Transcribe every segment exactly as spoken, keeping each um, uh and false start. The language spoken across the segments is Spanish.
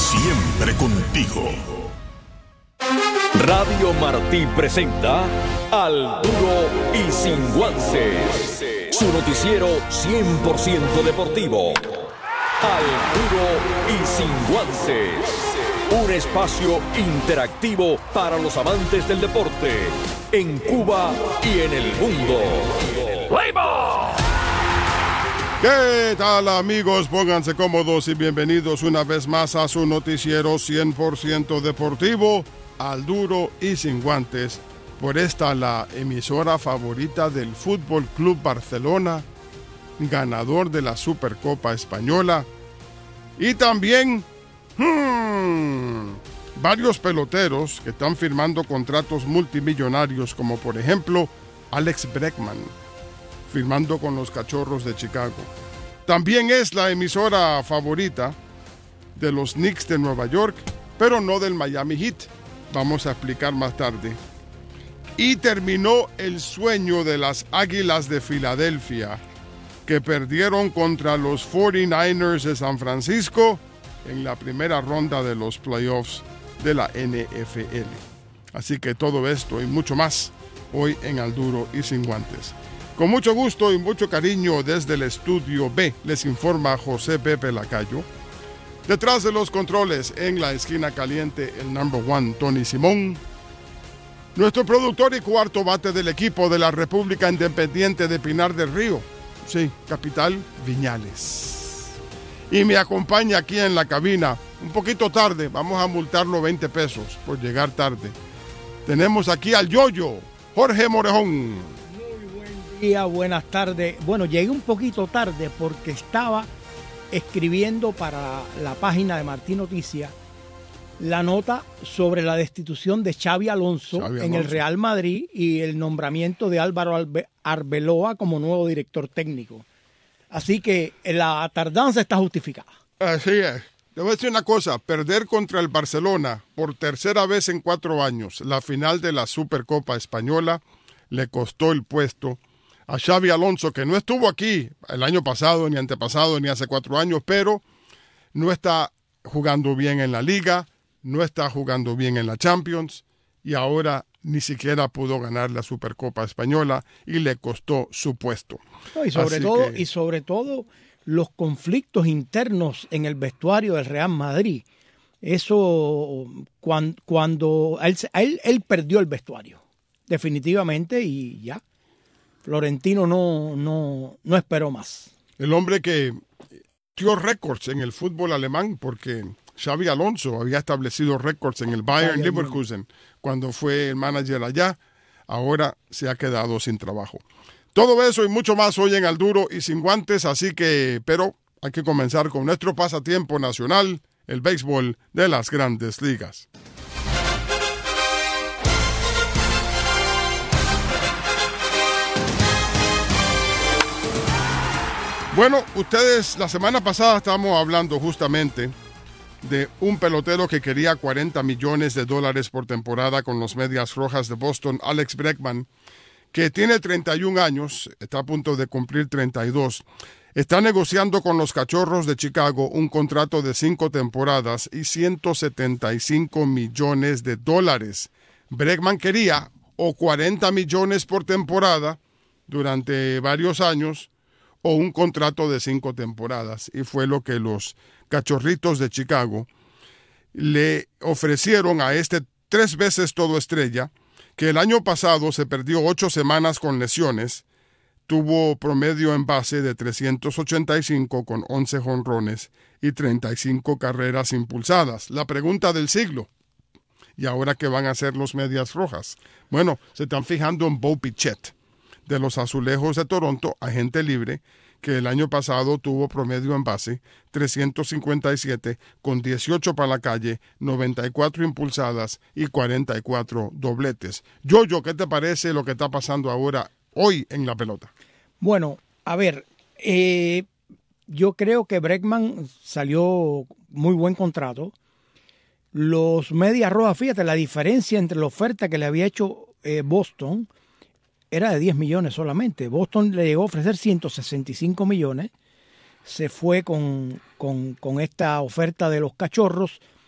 Siempre contigo. Radio Martí presenta Al Duro y Sin Guances, su noticiero cien por ciento deportivo. Al Duro y Sin Guances, un espacio interactivo para los amantes del deporte en Cuba y en el mundo. ¡Play-ball! ¿Qué tal, amigos? Pónganse cómodos y bienvenidos una vez más a su noticiero cien por ciento deportivo, Al Duro y Sin Guantes, por esta la emisora favorita del Fútbol Club Barcelona, ganador de la Supercopa Española, y también hmm, varios peloteros que están firmando contratos multimillonarios, como por ejemplo Alex Bregman, firmando con los Cachorros de Chicago. También es la emisora favorita de los Knicks de Nueva York, pero no del Miami Heat. Vamos a explicar más tarde. Y terminó el sueño de las Águilas de Filadelfia, que perdieron contra los cuarenta y nueve ers de San Francisco en la primera ronda de los playoffs de la N F L. Así que todo esto y mucho más hoy en Al Duro y Sin Guantes. Con mucho gusto y mucho cariño desde el estudio B, les informa José Pepe Lacayo. Detrás de los controles, en la esquina caliente, el number one, Tony Simón. Nuestro productor y cuarto bate del equipo de la República Independiente de Pinar del Río. Sí, capital, Viñales. Y me acompaña aquí en la cabina, un poquito tarde, vamos a multarlo veinte pesos por llegar tarde. Tenemos aquí al Yoyo, Jorge Morejón. Muy buen día, buenas tardes. Bueno, llegué un poquito tarde porque estaba escribiendo para la página de Martí Noticias la nota sobre la destitución de Xabi Alonso, Xabi Alonso en el Real Madrid y el nombramiento de Álvaro Arbeloa como nuevo director técnico. Así que la tardanza está justificada. Así es. Te voy a decir una cosa, perder contra el Barcelona por tercera vez en cuatro años, la final de la Supercopa Española, le costó el puesto a Xabi Alonso, que no estuvo aquí el año pasado, ni antepasado, ni hace cuatro años, pero no está jugando bien en la Liga, no está jugando bien en la Champions, y ahora ni siquiera pudo ganar la Supercopa Española, y le costó su puesto. No, y sobre Así todo, que... y sobre todo los conflictos internos en el vestuario del Real Madrid. Eso, cuando, cuando él, él, él perdió el vestuario, definitivamente, y ya. Florentino no, no, no esperó más. El hombre que dio récords en el fútbol alemán, porque Xabi Alonso había establecido récords en el Bayern Leverkusen cuando fue el manager allá, ahora se ha quedado sin trabajo. Todo eso y mucho más hoy en Al Duro y Sin Guantes, así que, pero hay que comenzar con nuestro pasatiempo nacional, el béisbol de las Grandes Ligas. Bueno, ustedes, la semana pasada estábamos hablando justamente de un pelotero que quería cuarenta millones de dólares por temporada con los Medias Rojas de Boston, Alex Bregman, que tiene treinta y un años, está a punto de cumplir treinta y dos. Está negociando con los Cachorros de Chicago un contrato de cinco temporadas y ciento setenta y cinco millones de dólares. Bregman quería o cuarenta millones por temporada durante varios años, o un contrato de cinco temporadas, y fue lo que los Cachorritos de Chicago le ofrecieron a este tres veces todo estrella, que el año pasado se perdió ocho semanas con lesiones, tuvo promedio en base de trescientos ochenta y cinco con once jonrones y treinta y cinco carreras impulsadas. La pregunta del siglo, ¿y ahora qué van a hacer los Medias Rojas? Bueno, se están fijando en Bo Bichette, de los Azulejos de Toronto, agente libre, que el año pasado tuvo promedio en base trescientos cincuenta y siete con dieciocho para la calle, noventa y cuatro impulsadas y cuarenta y cuatro dobletes. Yoyo, ¿qué te parece lo que está pasando ahora, hoy en la pelota? Bueno, a ver, eh, yo creo que Bregman salió muy buen contrato. Los Medias Rojas, fíjate, la diferencia entre la oferta que le había hecho eh, Boston era de diez millones solamente. Boston le llegó a ofrecer ciento sesenta y cinco millones. Se fue con, con, con esta oferta de los Cachorros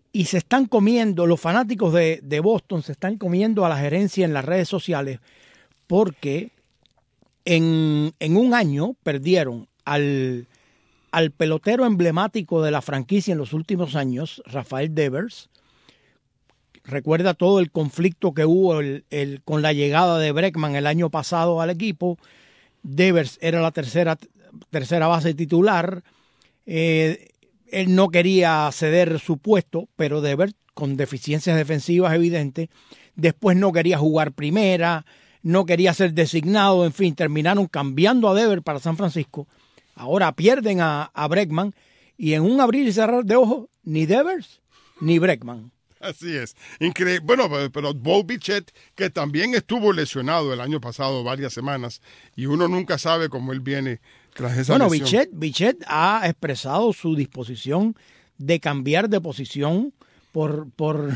y se están comiendo, los fanáticos de, de Boston se están comiendo a la gerencia en las redes sociales porque en, en un año perdieron al, al pelotero emblemático de la franquicia en los últimos años, Rafael Devers. Recuerda todo el conflicto que hubo el, el, con la llegada de Bregman el año pasado al equipo. Devers era la tercera, tercera base titular. Eh, él no quería ceder su puesto, pero Devers, con deficiencias defensivas evidentes, después no quería jugar primera, no quería ser designado, en fin, terminaron cambiando a Devers para San Francisco. Ahora pierden a, a Bregman y en un abrir y cerrar de ojos, ni Devers ni Bregman. Así es, increíble. Bueno, pero Bo Bichette, que también estuvo lesionado el año pasado varias semanas, y uno nunca sabe cómo él viene tras esa bueno, lesión. Bichette, Bichette ha expresado su disposición de cambiar de posición por, por,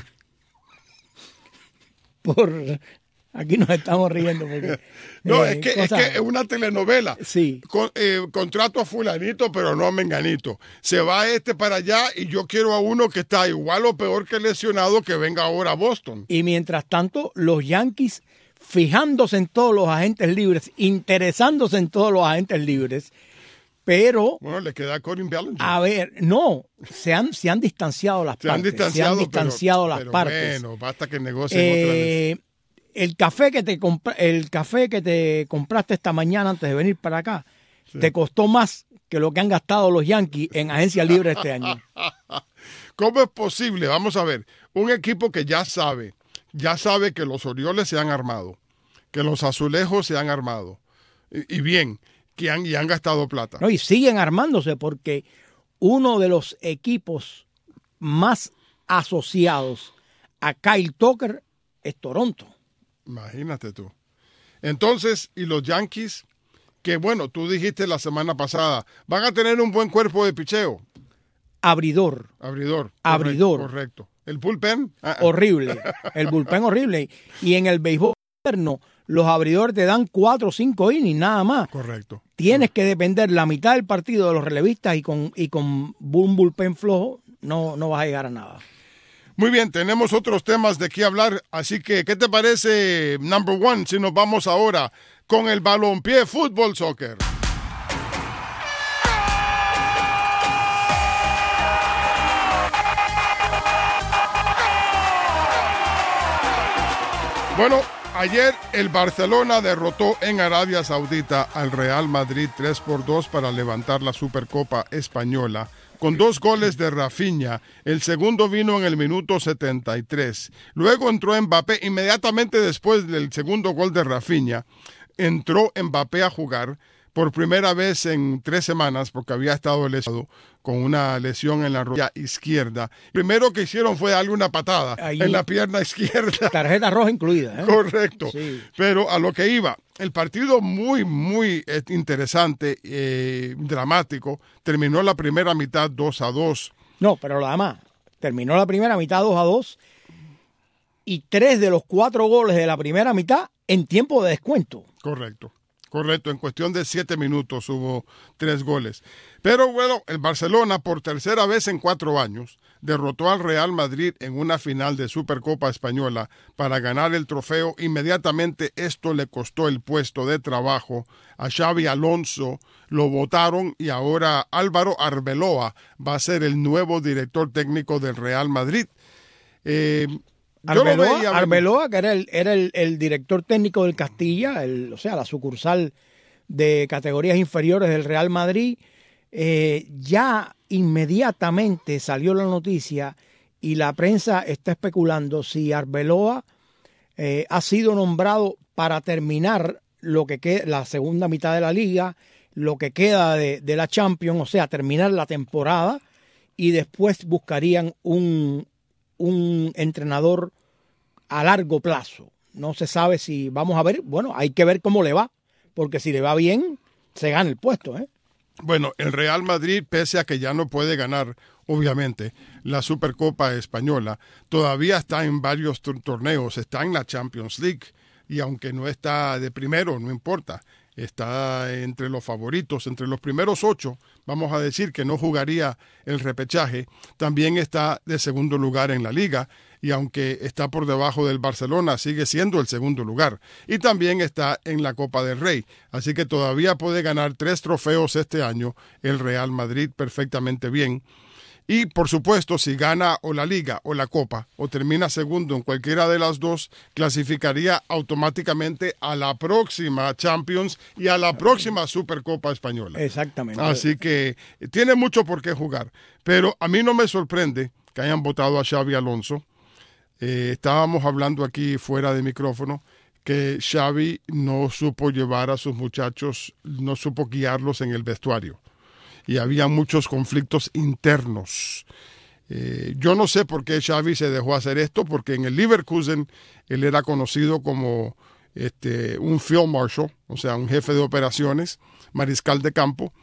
por, aquí nos estamos riendo porque... No, eh, es, que, cosa, es que es una telenovela. Sí. Con, eh, contrato a fulanito, pero no a menganito. Se va este para allá y yo quiero a uno que está igual o peor que lesionado que venga ahora a Boston. Y mientras tanto, los Yankees fijándose en todos los agentes libres, interesándose en todos los agentes libres, pero... Bueno, le queda a Corin Bellinger. A ver, no, se han, se han distanciado las se partes. Han distanciado, se han distanciado pero, las pero partes. Bueno, basta que negocien eh, otra vez. El café que te compra, el café que te compraste esta mañana antes de venir para acá, sí, te costó más que lo que han gastado los Yankees en agencias libres este año. ¿Cómo es posible? Vamos a ver, un equipo que ya sabe, ya sabe que los Orioles se han armado, que los Azulejos se han armado, y, y bien, que han, y han gastado plata. No, y siguen armándose porque uno de los equipos más asociados a Kyle Tucker es Toronto. Imagínate tú. Entonces, y los Yankees, que bueno, tú dijiste la semana pasada, van a tener un buen cuerpo de picheo. Abridor. Abridor. Abridor. Correcto. El bullpen. Ah, horrible. El bullpen horrible. Y en el béisbol moderno, los abridores te dan cuatro o cinco innings, nada más. Correcto. Tienes que depender la mitad del partido de los relevistas y con, y con un bullpen flojo no, no vas a llegar a nada. Muy bien, tenemos otros temas de qué hablar, así que, ¿qué te parece, number one, si nos vamos ahora con el balompié fútbol soccer? Bueno, ayer el Barcelona derrotó en Arabia Saudita al Real Madrid tres por dos para levantar la Supercopa Española. Con dos goles de Rafinha, el segundo vino en el minuto setenta y tres. Luego entró Mbappé, inmediatamente después del segundo gol de Rafinha, entró Mbappé a jugar por primera vez en tres semanas, porque había estado lesionado con una lesión en la rodilla izquierda. Primero que hicieron fue darle una patada ahí, en la pierna izquierda. Tarjeta roja incluida, ¿eh? Correcto. Sí. Pero a lo que iba, el partido muy, muy interesante, eh, dramático. Terminó la primera mitad dos a dos. No, pero lo demás, terminó la primera mitad dos a dos y tres de los cuatro goles de la primera mitad en tiempo de descuento. Correcto. Correcto, en cuestión de siete minutos hubo tres goles. Pero bueno, el Barcelona por tercera vez en cuatro años derrotó al Real Madrid en una final de Supercopa Española para ganar el trofeo. Inmediatamente esto le costó el puesto de trabajo a Xabi Alonso, lo votaron y ahora Álvaro Arbeloa va a ser el nuevo director técnico del Real Madrid. Eh, Arbeloa, veía... Arbeloa, que era el, era el, el director técnico del Castilla, el, o sea, la sucursal de categorías inferiores del Real Madrid, eh, ya inmediatamente salió la noticia y la prensa está especulando si Arbeloa eh, ha sido nombrado para terminar lo que queda, la segunda mitad de la liga, lo que queda de, de la Champions, o sea, terminar la temporada y después buscarían un un entrenador a largo plazo. No se sabe si vamos a ver, bueno, hay que ver cómo le va, porque si le va bien, se gana el puesto, ¿eh? Bueno, el Real Madrid, pese a que ya no puede ganar, obviamente, la Supercopa Española, todavía está en varios torneos, está en la Champions League, y aunque no está de primero, no importa, está entre los favoritos, entre los primeros ocho, vamos a decir que no jugaría el repechaje. También está de segundo lugar en la liga, y aunque está por debajo del Barcelona, sigue siendo el segundo lugar. Y también está en la Copa del Rey, así que todavía puede ganar tres trofeos este año el Real Madrid perfectamente bien. Y, por supuesto, si gana o la Liga o la Copa o termina segundo en cualquiera de las dos, clasificaría automáticamente a la próxima Champions y a la próxima Supercopa Española. Exactamente. Así que tiene mucho por qué jugar. Pero a mí no me sorprende que hayan votado a Xabi Alonso. Eh, estábamos hablando aquí fuera de micrófono que Xavi no supo llevar a sus muchachos, no supo guiarlos en el vestuario. Y había muchos conflictos internos. Eh, yo no sé por qué Xavi se dejó hacer esto, porque en el Leverkusen él era conocido como este, un field marshal, o sea, un jefe de operaciones, mariscal de campo,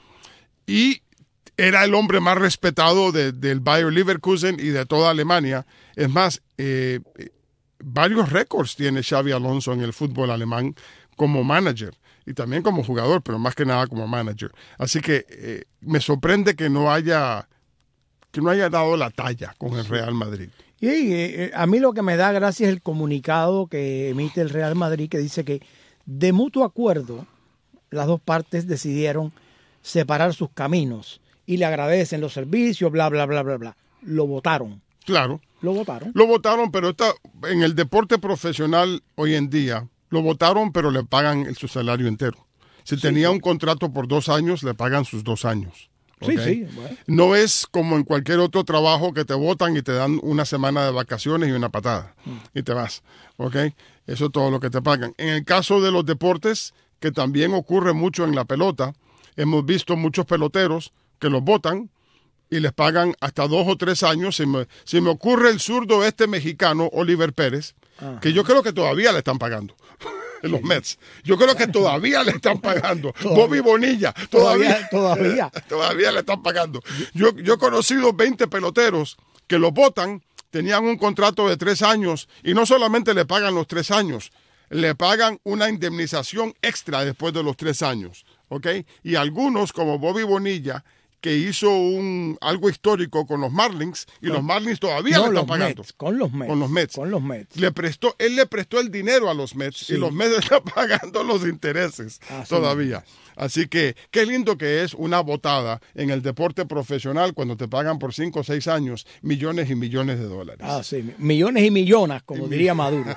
y era el hombre más respetado de, del Bayer Leverkusen y de toda Alemania. Es más, eh, varios récords tiene Xabi Alonso en el fútbol alemán como manager. Y también como jugador, pero más que nada como manager. Así que eh, me sorprende que no haya que no haya dado la talla con el Real Madrid. Y eh, a mí lo que me da gracia es el comunicado que emite el Real Madrid, que dice que de mutuo acuerdo las dos partes decidieron separar sus caminos y le agradecen los servicios, bla, bla, bla, bla, bla. Lo votaron. Claro. Lo votaron. Lo votaron, pero está, en el deporte profesional hoy en día, lo votaron, pero le pagan el, su salario entero. Si sí, tenía sí. un contrato por dos años, le pagan sus dos años. ¿Okay? Sí, sí. Bueno. No es como en cualquier otro trabajo que te votan y te dan una semana de vacaciones y una patada. Mm. Y te vas. ¿Ok? Eso es todo lo que te pagan. En el caso de los deportes, que también ocurre mucho en la pelota, hemos visto muchos peloteros que los votan y les pagan hasta dos o tres años. Si me, si me ocurre el zurdo este mexicano, Oliver Pérez, Ajá. que yo creo que todavía le están pagando. En los Mets. Yo creo que todavía le están pagando. Todavía. Bobby Bonilla. Todavía, todavía. Todavía le están pagando. Yo, yo he conocido veinte peloteros que los votan, tenían un contrato de tres años y no solamente le pagan los tres años, le pagan una indemnización extra después de los tres años. ¿Ok? Y algunos, como Bobby Bonilla, que hizo un algo histórico con los Marlins, y no, los Marlins todavía no, le están los pagando. Mets, con los Mets. Con los Mets. Con los Mets. Le prestó, él le prestó el dinero a los Mets, sí. y los Mets están pagando los intereses Así todavía. Es. Así que qué lindo que es una botada en el deporte profesional cuando te pagan por cinco o seis años millones y millones de dólares. Ah, sí, millones y millones, como y diría Maduro.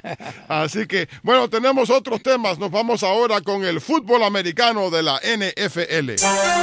Así que, bueno, tenemos otros temas. Nos vamos ahora con el fútbol americano de la N F L.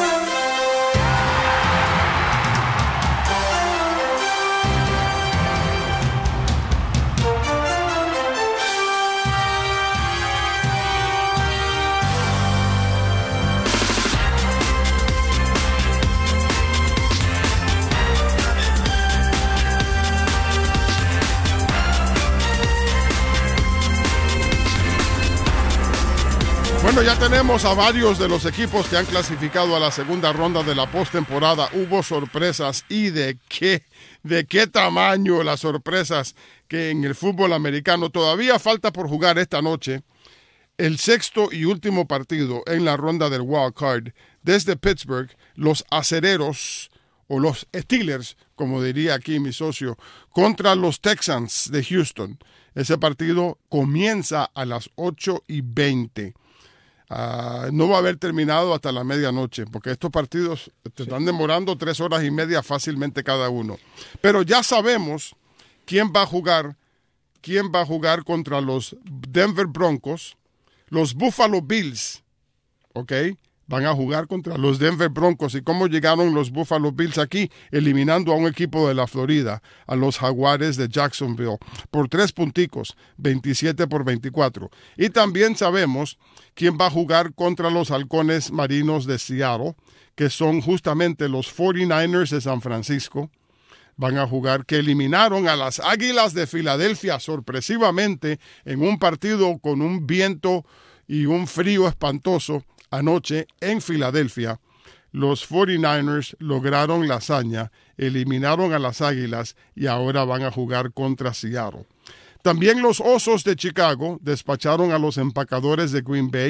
Bueno, ya tenemos a varios de los equipos que han clasificado a la segunda ronda de la postemporada. Hubo sorpresas, y de qué, de qué tamaño las sorpresas que en el fútbol americano. Todavía falta por jugar esta noche el sexto y último partido en la ronda del wild card. Desde Pittsburgh, los acereros, o los Steelers, como diría aquí mi socio, contra los Texans de Houston. Ese partido comienza a las ocho y veinte. Uh, no va a haber terminado hasta la medianoche, porque estos partidos te están demorando tres horas y media fácilmente cada uno. Pero ya sabemos quién va a jugar, quién va a jugar contra los Denver Broncos, los Buffalo Bills, ¿ok? Van a jugar contra los Denver Broncos. ¿Y cómo llegaron los Buffalo Bills aquí? Eliminando a un equipo de la Florida, a los Jaguares de Jacksonville, por tres punticos, veintisiete por veinticuatro. Y también sabemos quién va a jugar contra los Halcones Marinos de Seattle, que son justamente los cuarenta y nueve ers de San Francisco. Van a jugar, que eliminaron a las Águilas de Filadelfia sorpresivamente en un partido con un viento y un frío espantoso. Anoche en Filadelfia, los cuarenta y nueve ers lograron la hazaña, eliminaron a las Águilas y ahora van a jugar contra Seattle. También los Osos de Chicago despacharon a los Empacadores de Green Bay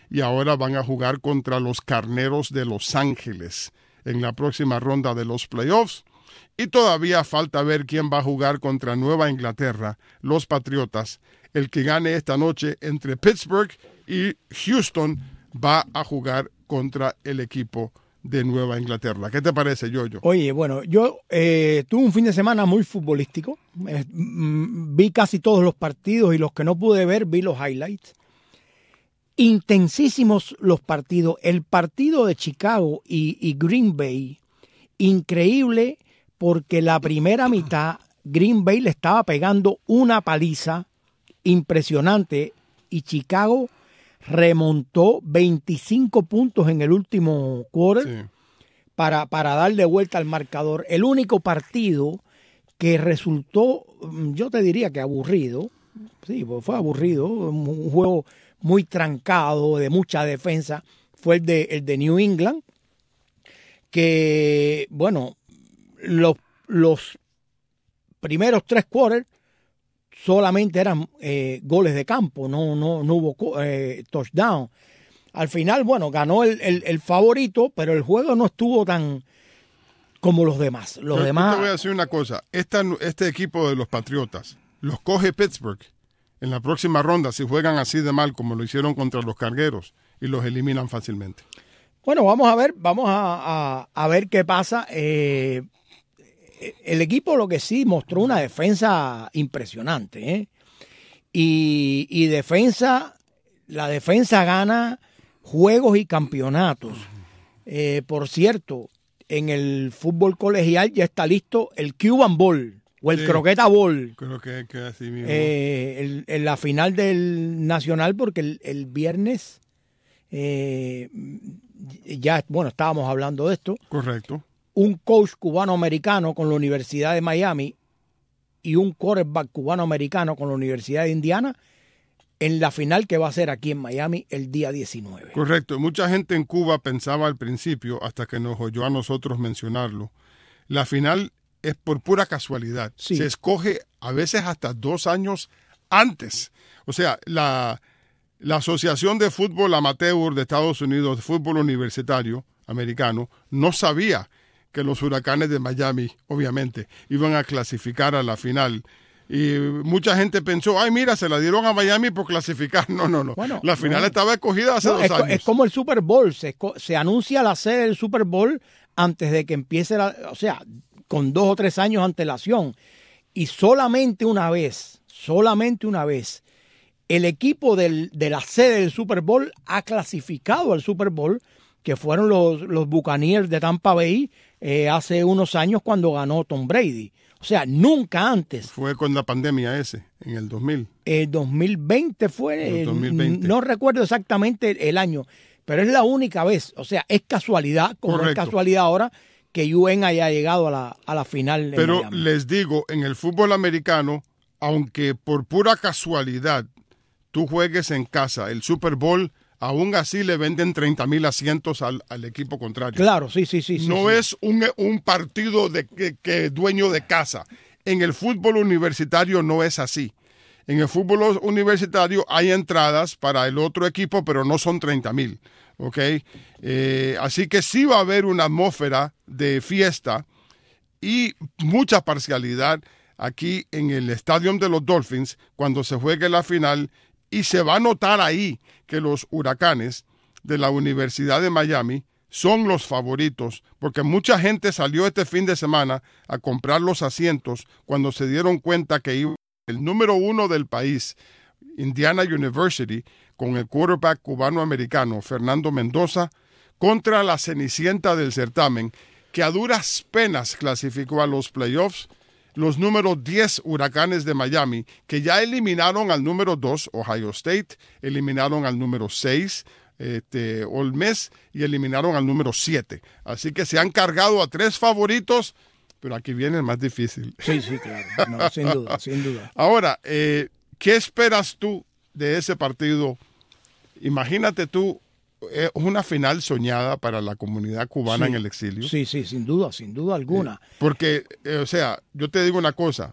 y ahora van a jugar contra los Carneros de Los Ángeles en la próxima ronda de los playoffs. Y todavía falta ver quién va a jugar contra Nueva Inglaterra, los Patriotas. El que gane esta noche entre Pittsburgh y Houston va a jugar contra el equipo de Nueva Inglaterra. ¿Qué te parece, Yoyo? Oye, bueno, yo eh, tuve un fin de semana muy futbolístico. Eh, mm, vi casi todos los partidos y los que no pude ver, vi los highlights. Intensísimos los partidos. El partido de Chicago y, y Green Bay, increíble, porque la primera mitad Green Bay le estaba pegando una paliza impresionante y Chicago remontó veinticinco puntos en el último quarter sí. para, para darle vuelta al marcador. El único partido que resultó, yo te diría que aburrido, sí, fue aburrido, un juego muy trancado, de mucha defensa, fue el de, el de New England, que, bueno, los, los primeros tres quarters solamente eran eh, goles de campo, no, no, no hubo eh, touchdown. Al final, bueno, ganó el, el, el favorito, pero el juego no estuvo tan como los demás. Los Yo demás... te voy a decir una cosa, Esta, este equipo de los Patriotas los coge Pittsburgh en la próxima ronda si juegan así de mal como lo hicieron contra los Cargueros y los eliminan fácilmente. Bueno, vamos a ver, vamos a, a, a ver qué pasa. Eh, el equipo lo que sí mostró una defensa impresionante, ¿eh? Y, y defensa, la defensa gana juegos y campeonatos. Eh, por cierto, en el fútbol colegial ya está listo el Cuban Bowl o el sí, Croqueta Bowl. Creo que, que así mismo. Eh, el, en la final del Nacional, porque el, el viernes eh, ya, bueno, estábamos hablando de esto. Correcto. Un coach cubano-americano con la Universidad de Miami y un quarterback cubano-americano con la Universidad de Indiana en la final que va a ser aquí en Miami el día diecinueve. Correcto. Mucha gente en Cuba pensaba al principio, hasta que nos oyó a nosotros mencionarlo, la final es por pura casualidad. Sí. Se escoge a veces hasta dos años antes. O sea, la, la Asociación de Fútbol Amateur de Estados Unidos, de fútbol universitario americano, no sabía que los Huracanes de Miami, obviamente, iban a clasificar a la final. Y mucha gente pensó, ay, mira, se la dieron a Miami por clasificar. No, no, no. Bueno, la final no. estaba escogida hace no, dos es, años. Es como el Super Bowl. Se, se anuncia la sede del Super Bowl antes de que empiece la... O sea, con dos o tres años de antelación. Y solamente una vez, solamente una vez, el equipo del, de la sede del Super Bowl ha clasificado al Super Bowl, que fueron los, los Buccaneers de Tampa Bay eh, hace unos años cuando ganó Tom Brady. O sea, nunca antes. Fue con la pandemia ese, en el dos mil. El dos mil veinte fue, el dos mil veinte. No recuerdo exactamente el año, pero es la única vez. O sea, es casualidad, como Correcto. Es casualidad ahora, que U N haya llegado a la, a la final. Pero Miami. Les digo, en el fútbol americano, aunque por pura casualidad tú juegues en casa el Super Bowl, aún así le venden treinta mil asientos al, al equipo contrario. Claro, sí, sí, sí. No sí, es sí. Un, un partido de que, que dueño de casa. En el fútbol universitario no es así. En el fútbol universitario hay entradas para el otro equipo, pero no son treinta mil. ¿Okay? Eh, así que sí va a haber una atmósfera de fiesta y mucha parcialidad aquí en el estadio de los Dolphins cuando se juegue la final. Y se va a notar ahí que los Huracanes de la Universidad de Miami son los favoritos, porque mucha gente salió este fin de semana a comprar los asientos cuando se dieron cuenta que iba el número uno del país, Indiana University, con el quarterback cubano-americano Fernando Mendoza, contra la cenicienta del certamen, que a duras penas clasificó a los playoffs. Los números diez Huracanes de Miami, que ya eliminaron al número dos, Ohio State, eliminaron al número seis, este, Ole Miss, y eliminaron al número siete. Así que se han cargado a tres favoritos, pero aquí viene el más difícil. Sí, sí, claro. No, sin duda, sin duda. Ahora, eh, ¿qué esperas tú de ese partido? Imagínate tú, es una final soñada para la comunidad cubana sí, en el exilio. Sí, sí, sin duda, sin duda alguna. Eh, porque, eh, o sea, yo te digo una cosa,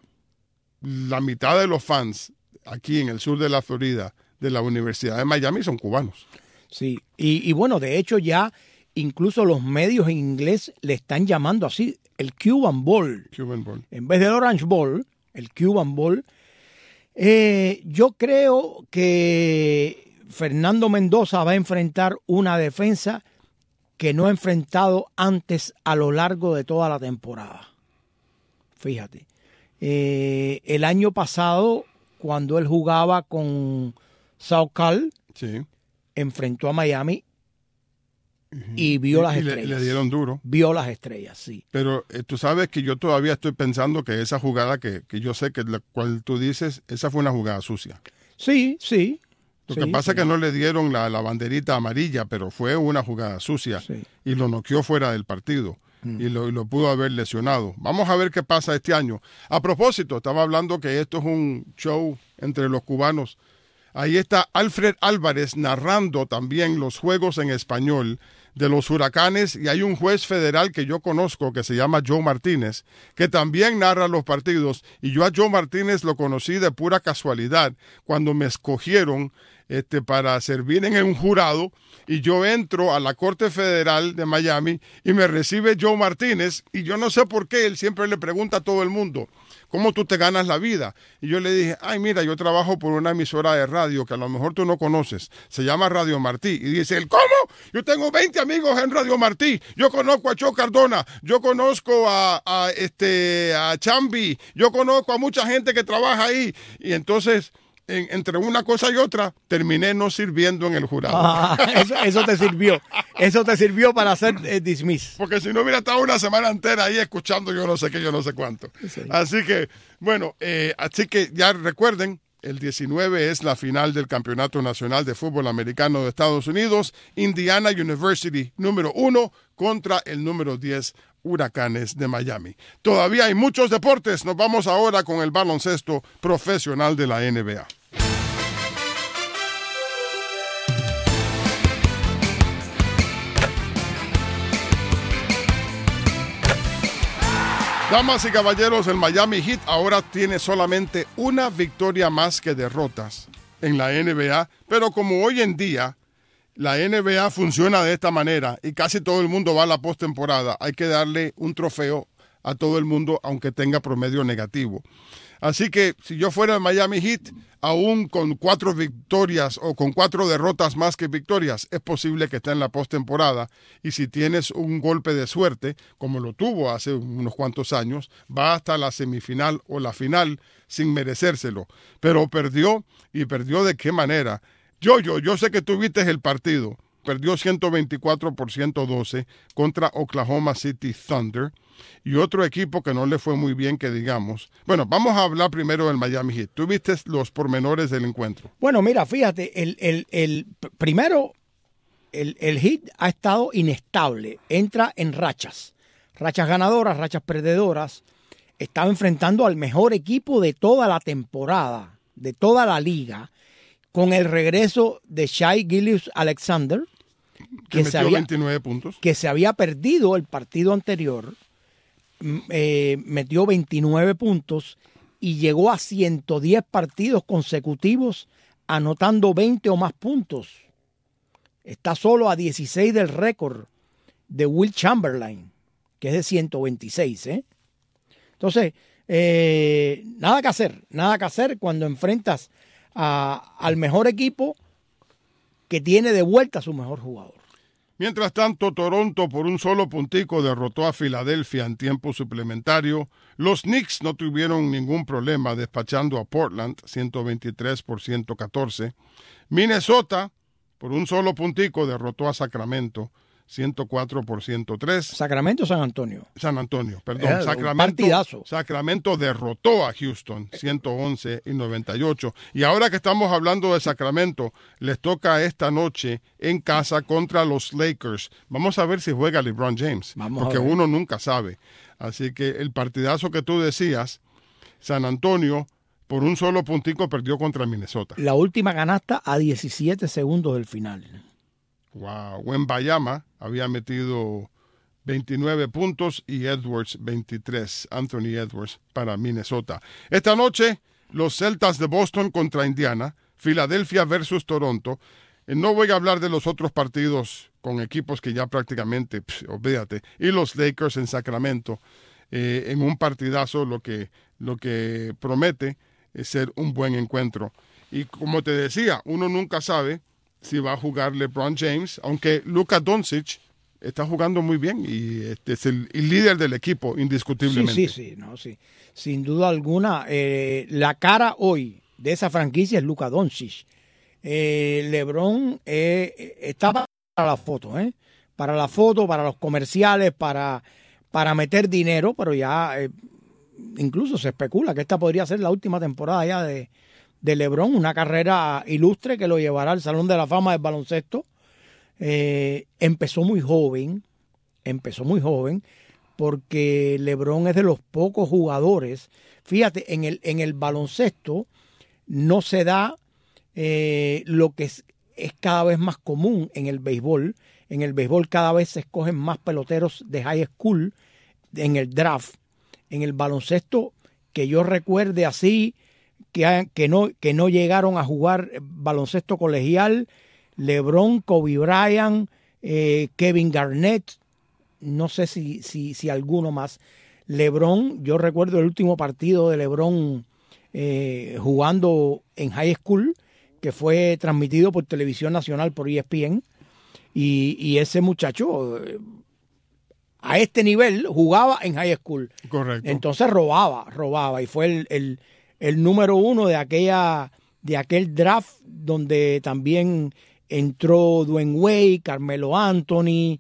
la mitad de los fans aquí en el sur de la Florida de la Universidad de Miami son cubanos. Sí, y, y bueno, de hecho ya incluso los medios en inglés le están llamando así, el Cuban Bowl. Cuban Bowl. En vez del Orange Bowl, el Cuban Bowl. Eh, yo creo que Fernando Mendoza va a enfrentar una defensa que no ha enfrentado antes a lo largo de toda la temporada. Fíjate. Eh, el año pasado, cuando él jugaba con South Cal, sí, enfrentó a Miami y vio las y estrellas. Le, le dieron duro. Vio las estrellas, sí. Pero eh, tú sabes que yo todavía estoy pensando que esa jugada que, que yo sé que la cual tú dices, esa fue una jugada sucia. Sí, sí. Lo sí, que pasa sí. es que no le dieron la, la banderita amarilla, pero fue una jugada sucia Sí. y lo noqueó fuera del partido. Mm. Y lo, y lo pudo haber lesionado. Vamos a ver qué pasa este año. A propósito, estaba hablando que esto es un show entre los cubanos. Ahí está Alfred Álvarez narrando también los juegos en español de los Huracanes, y hay un juez federal que yo conozco que se llama Joe Martínez, que también narra los partidos, y yo a Joe Martínez lo conocí de pura casualidad cuando me escogieron este, para servir en un jurado, y yo entro a la Corte Federal de Miami y me recibe Joe Martínez, y yo no sé por qué, él siempre le pregunta a todo el mundo, ¿cómo tú te ganas la vida? Y yo le dije, ay, mira, yo trabajo por una emisora de radio que a lo mejor tú no conoces, se llama Radio Martí. Y dice él, ¿cómo? Yo tengo veinte amigos en Radio Martí. Yo conozco a Cho Cardona, yo conozco a, a, este, a Chambi, yo conozco a mucha gente que trabaja ahí. Y entonces, en, entre una cosa y otra, terminé no sirviendo en el jurado. Ah, eso, eso te sirvió. Eso te sirvió para hacer eh, dismiss. Porque si no hubiera estado una semana entera ahí escuchando yo no sé qué, yo no sé cuánto. Sí. Así que, bueno, eh, así que ya recuerden, el diecinueve es la final del Campeonato Nacional de Fútbol Americano de Estados Unidos. Indiana University, número uno, contra el número diez, Huracanes de Miami. Todavía hay muchos deportes. Nos vamos ahora con el baloncesto profesional de la N B A. Damas y caballeros, el Miami Heat ahora tiene solamente una victoria más que derrotas en la N B A, pero como hoy en día la N B A funciona de esta manera y casi todo el mundo va a la postemporada, hay que darle un trofeo a todo el mundo aunque tenga promedio negativo. Así que si yo fuera el Miami Heat, aún con cuatro victorias o con cuatro derrotas más que victorias, es posible que esté en la postemporada. Y si tienes un golpe de suerte, como lo tuvo hace unos cuantos años, va hasta la semifinal o la final sin merecérselo. Pero perdió, y perdió de qué manera. Yo, yo, yo sé que tú viste el partido. Perdió ciento veinticuatro por ciento doce contra Oklahoma City Thunder. Y otro equipo que no le fue muy bien, que digamos. Bueno, vamos a hablar primero del Miami Heat. ¿Tú viste los pormenores del encuentro? Bueno, mira, fíjate, el, el, el primero, el, el Heat ha estado inestable. Entra en rachas. Rachas ganadoras, rachas perdedoras. Estaba enfrentando al mejor equipo de toda la temporada, de toda la liga, con el regreso de Shai Gilgeous-Alexander, que, que, se había, veintinueve puntos. que se había perdido el partido anterior. Eh, metió veintinueve puntos y llegó a ciento diez partidos consecutivos anotando veinte o más puntos. Está solo a dieciséis del récord de Will Chamberlain, que es de ciento veintiséis. ¿eh? Entonces, eh, nada que hacer, nada que hacer cuando enfrentas a, al mejor equipo que tiene de vuelta a su mejor jugador. Mientras tanto, Toronto por un solo puntico derrotó a Filadelfia en tiempo suplementario. Los Knicks no tuvieron ningún problema despachando a Portland, ciento veintitrés por ciento catorce. Minnesota por un solo puntico derrotó a Sacramento, ciento cuatro por ciento tres. ¿Sacramento o San Antonio? San Antonio, perdón. Era Sacramento, partidazo. Sacramento derrotó a Houston, ciento once y noventa y ocho. Y ahora que estamos hablando de Sacramento, les toca esta noche en casa contra los Lakers. Vamos a ver si juega LeBron James, Vamos porque a ver. uno nunca sabe. Así que el partidazo que tú decías, San Antonio, por un solo puntico perdió contra Minnesota. La última canasta a diecisiete segundos del final. Wow. Wembayama había metido veintinueve puntos y Edwards veintitrés. Anthony Edwards para Minnesota. Esta noche, los Celtas de Boston contra Indiana, Filadelfia versus Toronto. no voy a hablar de los otros partidos con equipos que ya prácticamente, pss, olvídate, y los Lakers en Sacramento, eh, en un partidazo lo que, lo que promete es ser un buen encuentro. Y como te decía, uno nunca sabe si va a jugar LeBron James, aunque Luka Doncic está jugando muy bien y este es el, el líder del equipo, indiscutiblemente. Sí, sí, sí, no, sí. Sin duda alguna, eh, la cara hoy de esa franquicia es Luka Doncic. Eh, LeBron eh, está para la foto, ¿eh? Para la foto, para los comerciales, para, para meter dinero, pero ya eh, incluso se especula que esta podría ser la última temporada ya de, de LeBron, una carrera ilustre que lo llevará al Salón de la Fama del baloncesto. Eh, empezó muy joven, empezó muy joven, porque LeBron es de los pocos jugadores. Fíjate, en el, en el baloncesto no se da eh, lo que es, es cada vez más común en el béisbol. En el béisbol cada vez se escogen más peloteros de high school en el draft. En el baloncesto, que yo recuerde así, que, que, no, que no llegaron a jugar baloncesto colegial, LeBron, Kobe Bryant, eh, Kevin Garnett, no sé si, si, si alguno más. LeBron, yo recuerdo el último partido de LeBron eh, jugando en high school, que fue transmitido por Televisión Nacional, por E S P N, y, y ese muchacho eh, a este nivel jugaba en high school. Correcto. Entonces robaba, robaba, y fue el, el, el número uno de aquella, de aquel draft donde también entró Dwayne Wade, Carmelo Anthony,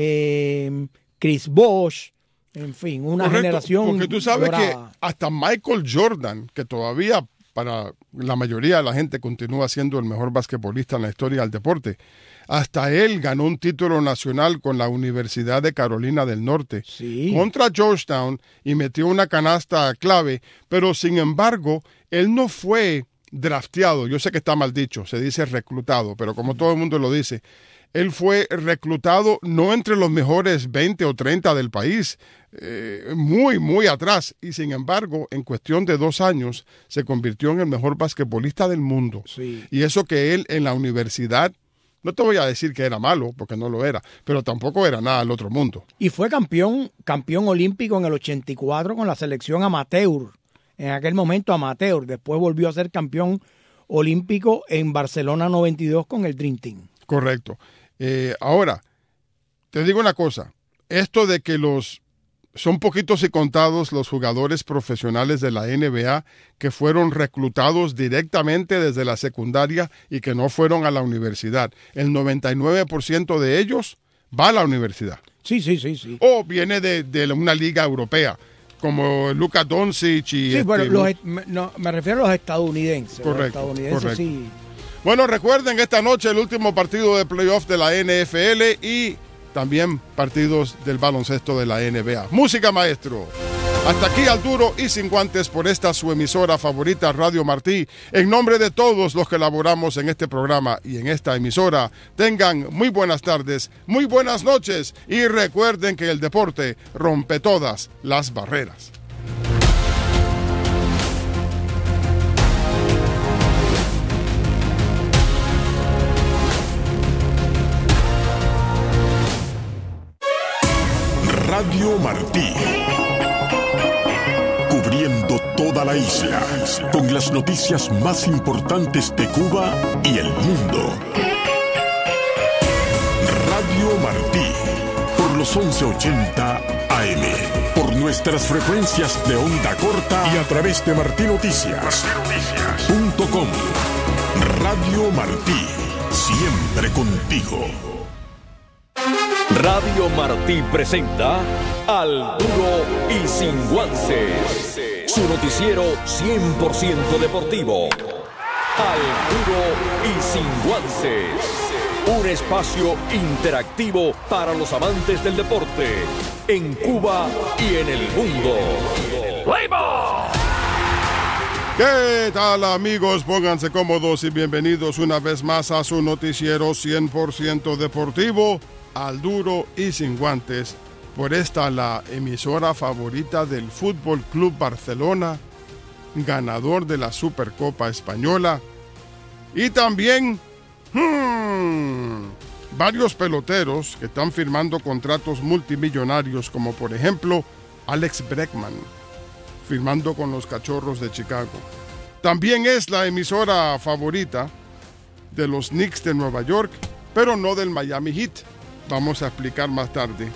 eh, Chris Bosh, en fin, una Correcto, generación porque tú sabes dorada. Que hasta Michael Jordan, que todavía para la mayoría de la gente continúa siendo el mejor basquetbolista en la historia del deporte, hasta él ganó un título nacional con la Universidad de Carolina del Norte, sí, contra Georgetown, y metió una canasta clave, pero sin embargo, él no fue drafteado. Yo sé que está mal dicho, se dice reclutado, pero como todo el mundo lo dice, él fue reclutado no entre los mejores veinte o treinta del país, eh, muy, muy atrás, y sin embargo, en cuestión de dos años, se convirtió en el mejor basquetbolista del mundo. Sí. Y eso que él en la universidad, no te voy a decir que era malo, porque no lo era, pero tampoco era nada del otro mundo. Y fue campeón, campeón olímpico en el ochenta y cuatro con la selección amateur, en aquel momento amateur. Después volvió a ser campeón olímpico en Barcelona noventa y dos con el Dream Team. Correcto. Eh, ahora, te digo una cosa, esto de que los son poquitos y contados los jugadores profesionales de la N B A que fueron reclutados directamente desde la secundaria y que no fueron a la universidad. El noventa y nueve por ciento de ellos va a la universidad. Sí, sí, sí, sí. O viene de, de una liga europea, como Luka Doncic y... Sí, este, bueno, los, me, no, me refiero a los estadounidenses. Correcto, los estadounidenses, correcto. sí. Bueno, recuerden esta noche el último partido de playoff de la N F L y también partidos del baloncesto de la N B A. Música, maestro. Hasta aquí al duro y sin guantes por esta su emisora favorita, Radio Martí. En nombre de todos los que elaboramos en este programa y en esta emisora, tengan muy buenas tardes, muy buenas noches y recuerden que el deporte rompe todas las barreras. Radio Martí. Cubriendo toda la isla con las noticias más importantes de Cuba y el mundo. Radio Martí. Por los once ochenta A M. Por nuestras frecuencias de onda corta y a través de martí noticias punto com. Radio Martí. Siempre contigo. Radio Martí presenta Al Duro y Sin Guances, su noticiero cien por ciento deportivo. Al Duro y Sin Guances, un espacio interactivo para los amantes del deporte en Cuba y en el mundo. ¡Play-ball! ¿Qué tal, amigos? Pónganse cómodos y bienvenidos una vez más a su noticiero cien por ciento deportivo, Al Duro y Sin Guantes, por esta la emisora favorita del Fútbol Club Barcelona, ganador de la Supercopa Española, y también hmm, quedan varios peloteros que están firmando contratos multimillonarios, como por ejemplo Alex Bregman, firmando con los Cachorros de Chicago. También es la emisora favorita de los Knicks de Nueva York, pero no del Miami Heat. Vamos a explicar más tarde.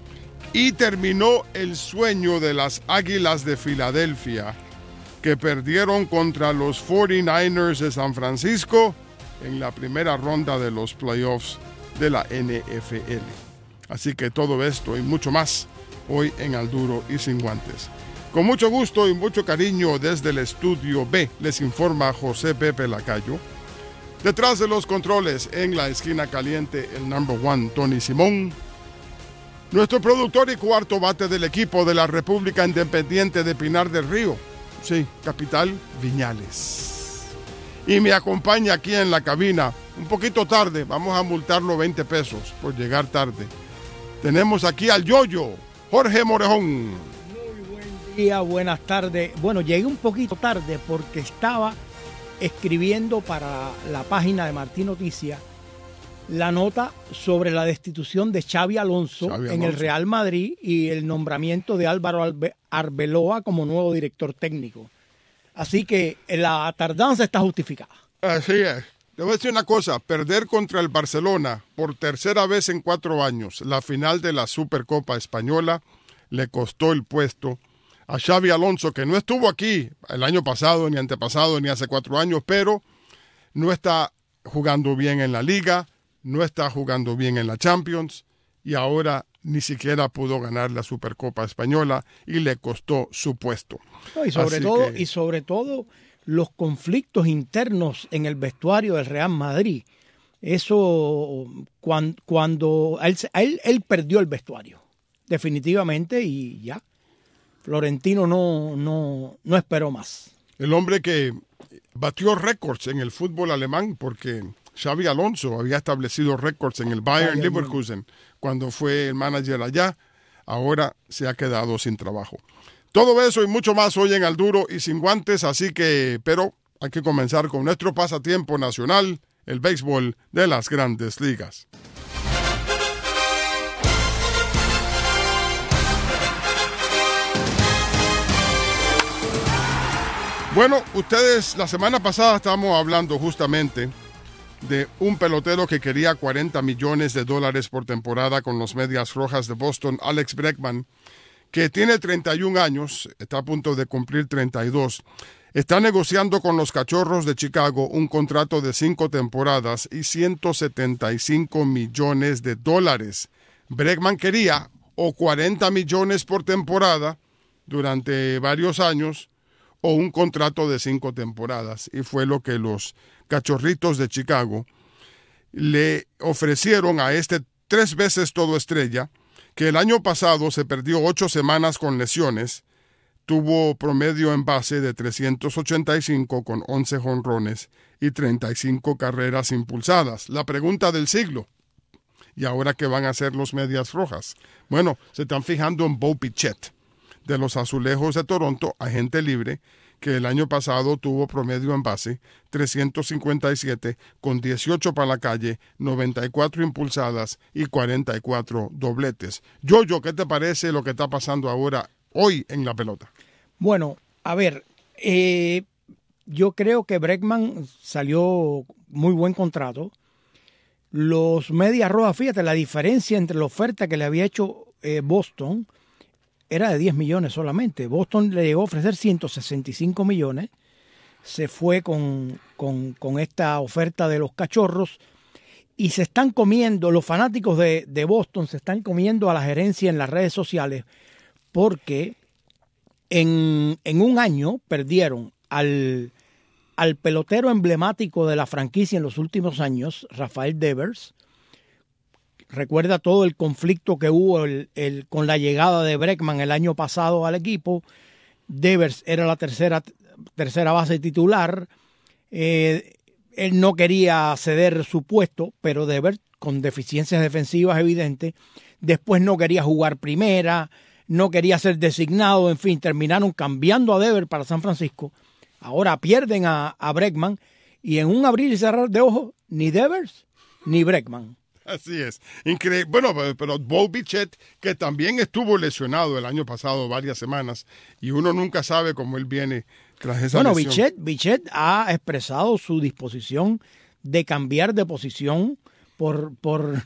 Y terminó el sueño de las Águilas de Filadelfia, que perdieron contra los cuarenta y nueve ers de San Francisco en la primera ronda de los playoffs de la N F L. Así que todo esto y mucho más hoy en Al Duro y Sin Guantes. Con mucho gusto y mucho cariño desde el estudio B, les informa José Pepe Lacayo. Detrás de los controles, en la esquina caliente, el number one, Tony Simón. Nuestro productor y cuarto bate del equipo de la República Independiente de Pinar del Río. Sí, capital, Viñales. Y me acompaña aquí en la cabina, un poquito tarde, vamos a multarlo veinte pesos por llegar tarde. Tenemos aquí al Yoyo, Jorge Morejón. Día, buenas tardes. Bueno, llegué un poquito tarde porque estaba escribiendo para la página de Martín Noticias la nota sobre la destitución de Xabi Alonso, Xabi Alonso en el Real Madrid y el nombramiento de Álvaro Arbeloa como nuevo director técnico. Así que la tardanza está justificada. Así es. Te voy a decir una cosa, perder contra el Barcelona por tercera vez en cuatro años, la final de la Supercopa Española, le costó el puesto a Xabi Alonso, que no estuvo aquí el año pasado, ni antepasado, ni hace cuatro años, pero no está jugando bien en la Liga, no está jugando bien en la Champions, y ahora ni siquiera pudo ganar la Supercopa Española, y le costó su puesto. No, y, sobre todo, que... y sobre todo los conflictos internos en el vestuario del Real Madrid. Eso, cuando, cuando él, él, él perdió el vestuario, definitivamente, y ya. Florentino no, no, no esperó más. El hombre que batió récords en el fútbol alemán, porque Xabi Alonso había establecido récords en el Bayern, Bayern Leverkusen cuando fue el manager allá, ahora se ha quedado sin trabajo. Todo eso y mucho más hoy en Al Duro y Sin Guantes, así que, pero hay que comenzar con nuestro pasatiempo nacional, el béisbol de las Grandes Ligas. Bueno, ustedes, la semana pasada estábamos hablando justamente de un pelotero que quería cuarenta millones de dólares por temporada con los Medias Rojas de Boston, Alex Bregman, que tiene treinta y un años, está a punto de cumplir treinta y dos. Está negociando con los Cachorros de Chicago un contrato de cinco temporadas y ciento setenta y cinco millones de dólares. Bregman quería o cuarenta millones por temporada durante varios años, o un contrato de cinco temporadas, y fue lo que los Cachorritos de Chicago le ofrecieron a este tres veces todo estrella, que el año pasado se perdió ocho semanas con lesiones, tuvo promedio en base de trescientos ochenta y cinco con once jonrones y treinta y cinco carreras impulsadas. La pregunta del siglo, ¿y ahora qué van a hacer los Medias Rojas? Bueno, se están fijando en Bo Bichette, de los Azulejos de Toronto, agente libre, que el año pasado tuvo promedio en base trescientos cincuenta y siete con dieciocho para la calle, noventa y cuatro impulsadas y cuarenta y cuatro dobletes. Yoyo, ¿qué te parece lo que está pasando ahora, hoy en la pelota? Bueno, a ver, eh, yo creo que Bregman salió muy buen contrato. Los Medias Rojas, fíjate, la diferencia entre la oferta que le había hecho eh, Boston era de diez millones solamente. Boston le llegó a ofrecer ciento sesenta y cinco millones. Se fue con, con, con esta oferta de los Cachorros y se están comiendo, los fanáticos de, de Boston se están comiendo a la gerencia en las redes sociales porque en, en un año perdieron al, al pelotero emblemático de la franquicia en los últimos años, Rafael Devers. Recuerda todo el conflicto que hubo el, el, con la llegada de Bregman el año pasado al equipo. Devers era la tercera, tercera base titular. Eh, él no quería ceder su puesto, pero Devers, con deficiencias defensivas evidentes, después no quería jugar primera, no quería ser designado, en fin, terminaron cambiando a Devers para San Francisco. Ahora pierden a, a Bregman y en un abrir y cerrar de ojos, ni Devers ni Bregman. Así es, increíble. Bueno, pero Bo Bichette, que también estuvo lesionado el año pasado varias semanas, y uno nunca sabe cómo él viene tras esa bueno, lesión. Bichette, Bichette ha expresado su disposición de cambiar de posición por... por,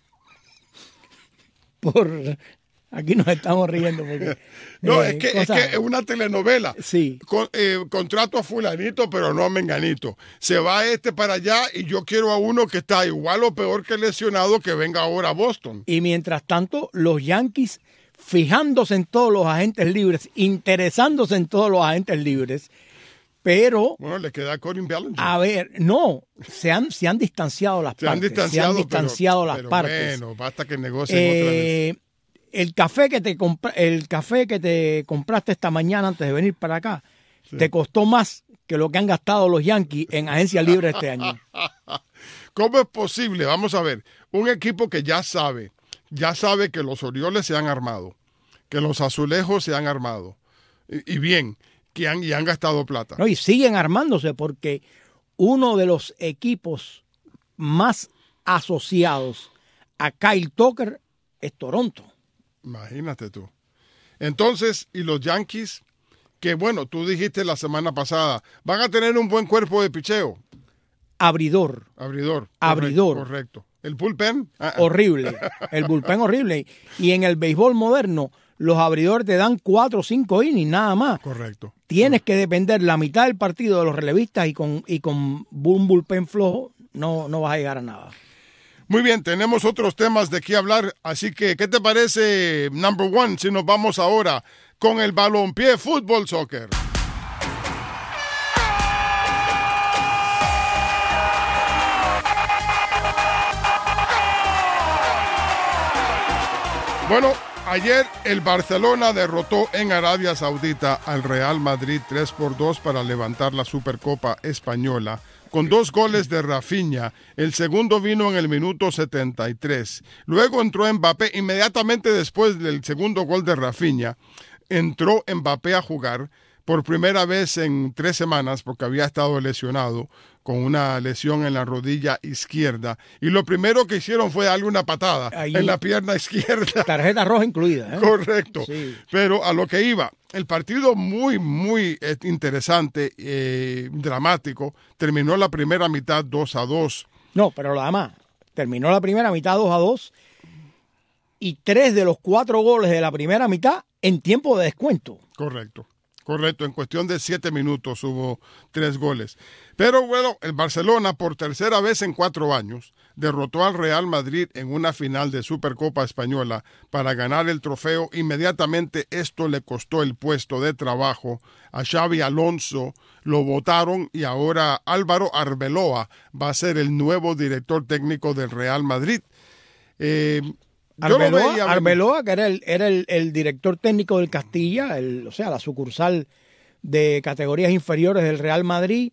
por aquí nos estamos riendo porque... No, eh, es, que, cosas, es que es una telenovela. Sí. Con, eh, contrato a fulanito, pero no a menganito. Se va este para allá y yo quiero a uno que está igual o peor que lesionado que venga ahora a Boston. Y mientras tanto, los Yankees fijándose en todos los agentes libres, interesándose en todos los agentes libres, pero... Bueno, le queda a Corin Bellinger. A ver, no, se han, se han distanciado las se partes. Han distanciado, se han distanciado pero, las pero partes. Bueno, basta que negocien eh, otra vez. El café que te compra, el café que te compraste esta mañana antes de venir para acá, sí, te costó más que lo que han gastado los Yankees en agencias libres este año. ¿Cómo es posible? Vamos a ver, un equipo que ya sabe, ya sabe que los Orioles se han armado, que los Azulejos se han armado, y, y bien, que han, y han gastado plata. No, y siguen armándose porque uno de los equipos más asociados a Kyle Tucker es Toronto. Imagínate tú. Entonces, y los Yankees, que bueno, tú dijiste la semana pasada, van a tener un buen cuerpo de picheo. Abridor. Abridor. Abridor. Correcto. correcto. El bullpen. Ah, ah. Horrible. El bullpen horrible. Y en el béisbol moderno, los abridores te dan cuatro o cinco innings, nada más. Correcto. Tienes que depender la mitad del partido de los relevistas y con, y con un bullpen flojo no, no vas a llegar a nada. Muy bien, tenemos otros temas de qué hablar, así que, ¿qué te parece, number one, si nos vamos ahora con el balompié fútbol soccer? Bueno, ayer el Barcelona derrotó en Arabia Saudita al Real Madrid tres por dos para levantar la Supercopa Española. Con dos goles de Rafinha, el segundo vino en el minuto setenta y tres. Luego entró Mbappé, inmediatamente después del segundo gol de Rafinha, entró Mbappé a jugar por primera vez en tres semanas porque había estado lesionado con una lesión en la rodilla izquierda. Y lo primero que hicieron fue darle una patada Ahí, en la pierna izquierda. Tarjeta roja incluida. ¿eh? Correcto. Sí. Pero a lo que iba, el partido muy, muy interesante, eh, dramático. Terminó la primera mitad dos a dos. No, pero lo demás, terminó la primera mitad dos a dos y tres de los cuatro goles de la primera mitad en tiempo de descuento. Correcto. Correcto, en cuestión de siete minutos hubo tres goles. Pero bueno, el Barcelona por tercera vez en cuatro años derrotó al Real Madrid en una final de Supercopa Española para ganar el trofeo. Inmediatamente esto le costó el puesto de trabajo a Xabi Alonso, lo votaron y ahora Álvaro Arbeloa va a ser el nuevo director técnico del Real Madrid. Eh, Arbeloa, veía, Arbeloa, que era el, era el, el director técnico del Castilla, el, o sea, la sucursal de categorías inferiores del Real Madrid,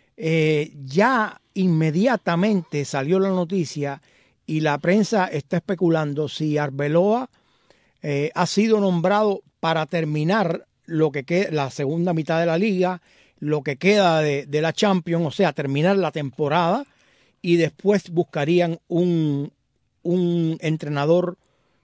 eh, ya inmediatamente salió la noticia y la prensa está especulando si Arbeloa eh, ha sido nombrado para terminar lo que queda, la segunda mitad de la liga, lo que queda de, de la Champions, o sea, terminar la temporada y después buscarían un un entrenador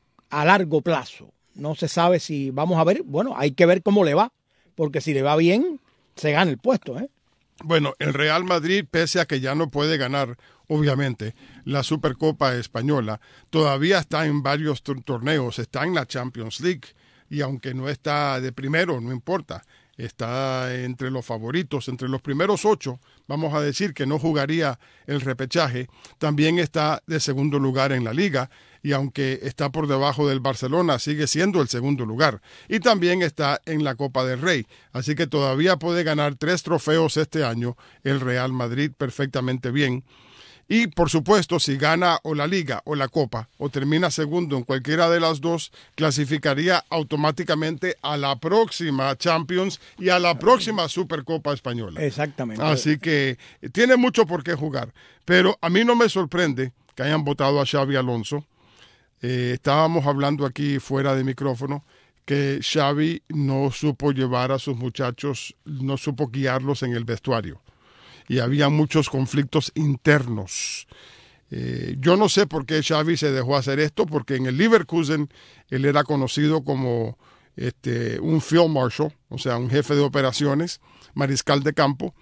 a largo plazo. No se sabe si vamos a ver, bueno, hay que ver cómo le va, porque si le va bien, se gana el puesto, ¿eh? Bueno, el Real Madrid, pese a que ya no puede ganar, obviamente, la Supercopa Española, todavía está en varios torneos, está en la Champions League, y aunque no está de primero, no importa, está entre los favoritos, entre los primeros ocho, vamos a decir que no jugaría el repechaje, también está de segundo lugar en la liga, y aunque está por debajo del Barcelona, sigue siendo el segundo lugar, y también está en la Copa del Rey, así que todavía puede ganar tres trofeos este año el Real Madrid perfectamente bien. Y, por supuesto, si gana o la Liga o la Copa o termina segundo en cualquiera de las dos, clasificaría automáticamente a la próxima Champions y a la próxima Supercopa Española. Exactamente. Así que tiene mucho por qué jugar. Pero a mí no me sorprende que hayan votado a Xabi Alonso. Eh, estábamos hablando aquí fuera de micrófono que Xabi no supo llevar a sus muchachos, no supo guiarlos en el vestuario. Y había muchos conflictos internos. Eh, yo no sé por qué Xavi se dejó hacer esto, porque en el Leverkusen él era conocido como este, un field marshal, o sea, un jefe de operaciones, mariscal de campo,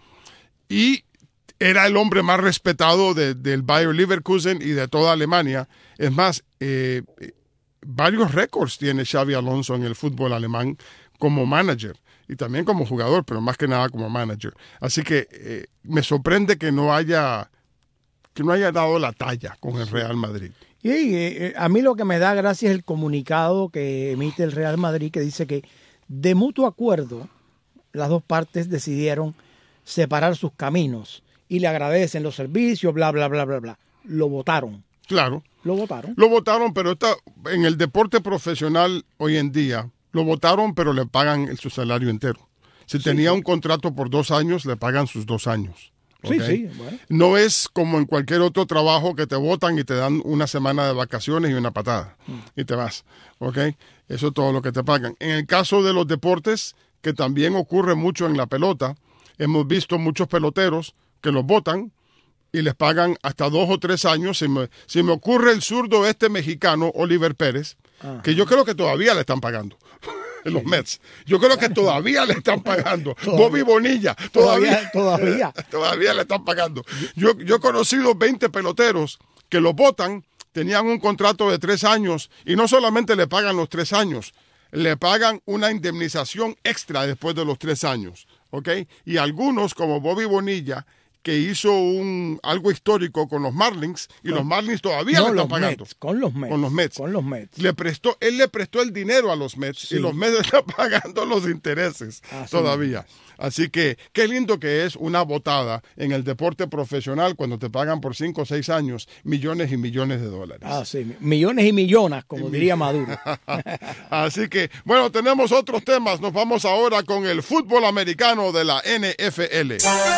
y era el hombre más respetado de, del Bayer Leverkusen y de toda Alemania. Es más, eh, varios récords tiene Xavi Alonso en el fútbol alemán como manager y también como jugador, pero más que nada como manager. Así que eh, me sorprende que no haya que no haya dado la talla con el Real Madrid. Y eh, a mí lo que me da gracia es el comunicado que emite el Real Madrid, que dice que de mutuo acuerdo las dos partes decidieron separar sus caminos y le agradecen los servicios, bla, bla, bla, bla, bla. Lo votaron. Claro. Lo votaron. Lo votaron, pero está, en el deporte profesional hoy en día, lo votaron, pero le pagan el, su salario entero. Si sí, tenía sí. un contrato por dos años, le pagan sus dos años. ¿Okay? Sí, sí. Bueno. No es como en cualquier otro trabajo que te votan y te dan una semana de vacaciones y una patada. Mm. Y te vas. ¿Ok? Eso es todo lo que te pagan. En el caso de los deportes, que también ocurre mucho en la pelota, hemos visto muchos peloteros que los votan y les pagan hasta dos o tres años. Si me, si me ocurre el zurdo este mexicano, Oliver Pérez, Ajá. que yo creo que todavía le están pagando. En los Mets. Yo creo que todavía le están pagando. Todavía. Bobby Bonilla. Todavía, todavía. Todavía le están pagando. Yo, yo he conocido veinte peloteros que los votan, tenían un contrato de tres años y no solamente le pagan los tres años, le pagan una indemnización extra después de los tres años. ¿Ok? Y algunos, como Bobby Bonilla, que hizo un algo histórico con los Marlins y no, los Marlins todavía no, le están los pagando. Mets, con los Mets. Con los Mets. Con los Mets. Le prestó, él le prestó el dinero a los Mets sí. y los Mets están pagando los intereses Así todavía. Es. Así que qué lindo que es una botada en el deporte profesional cuando te pagan por cinco o seis años millones y millones de dólares. Ah, sí, millones y millonas, como y diría Maduro. Así que, bueno, tenemos otros temas. Nos vamos ahora con el fútbol americano de la N F L.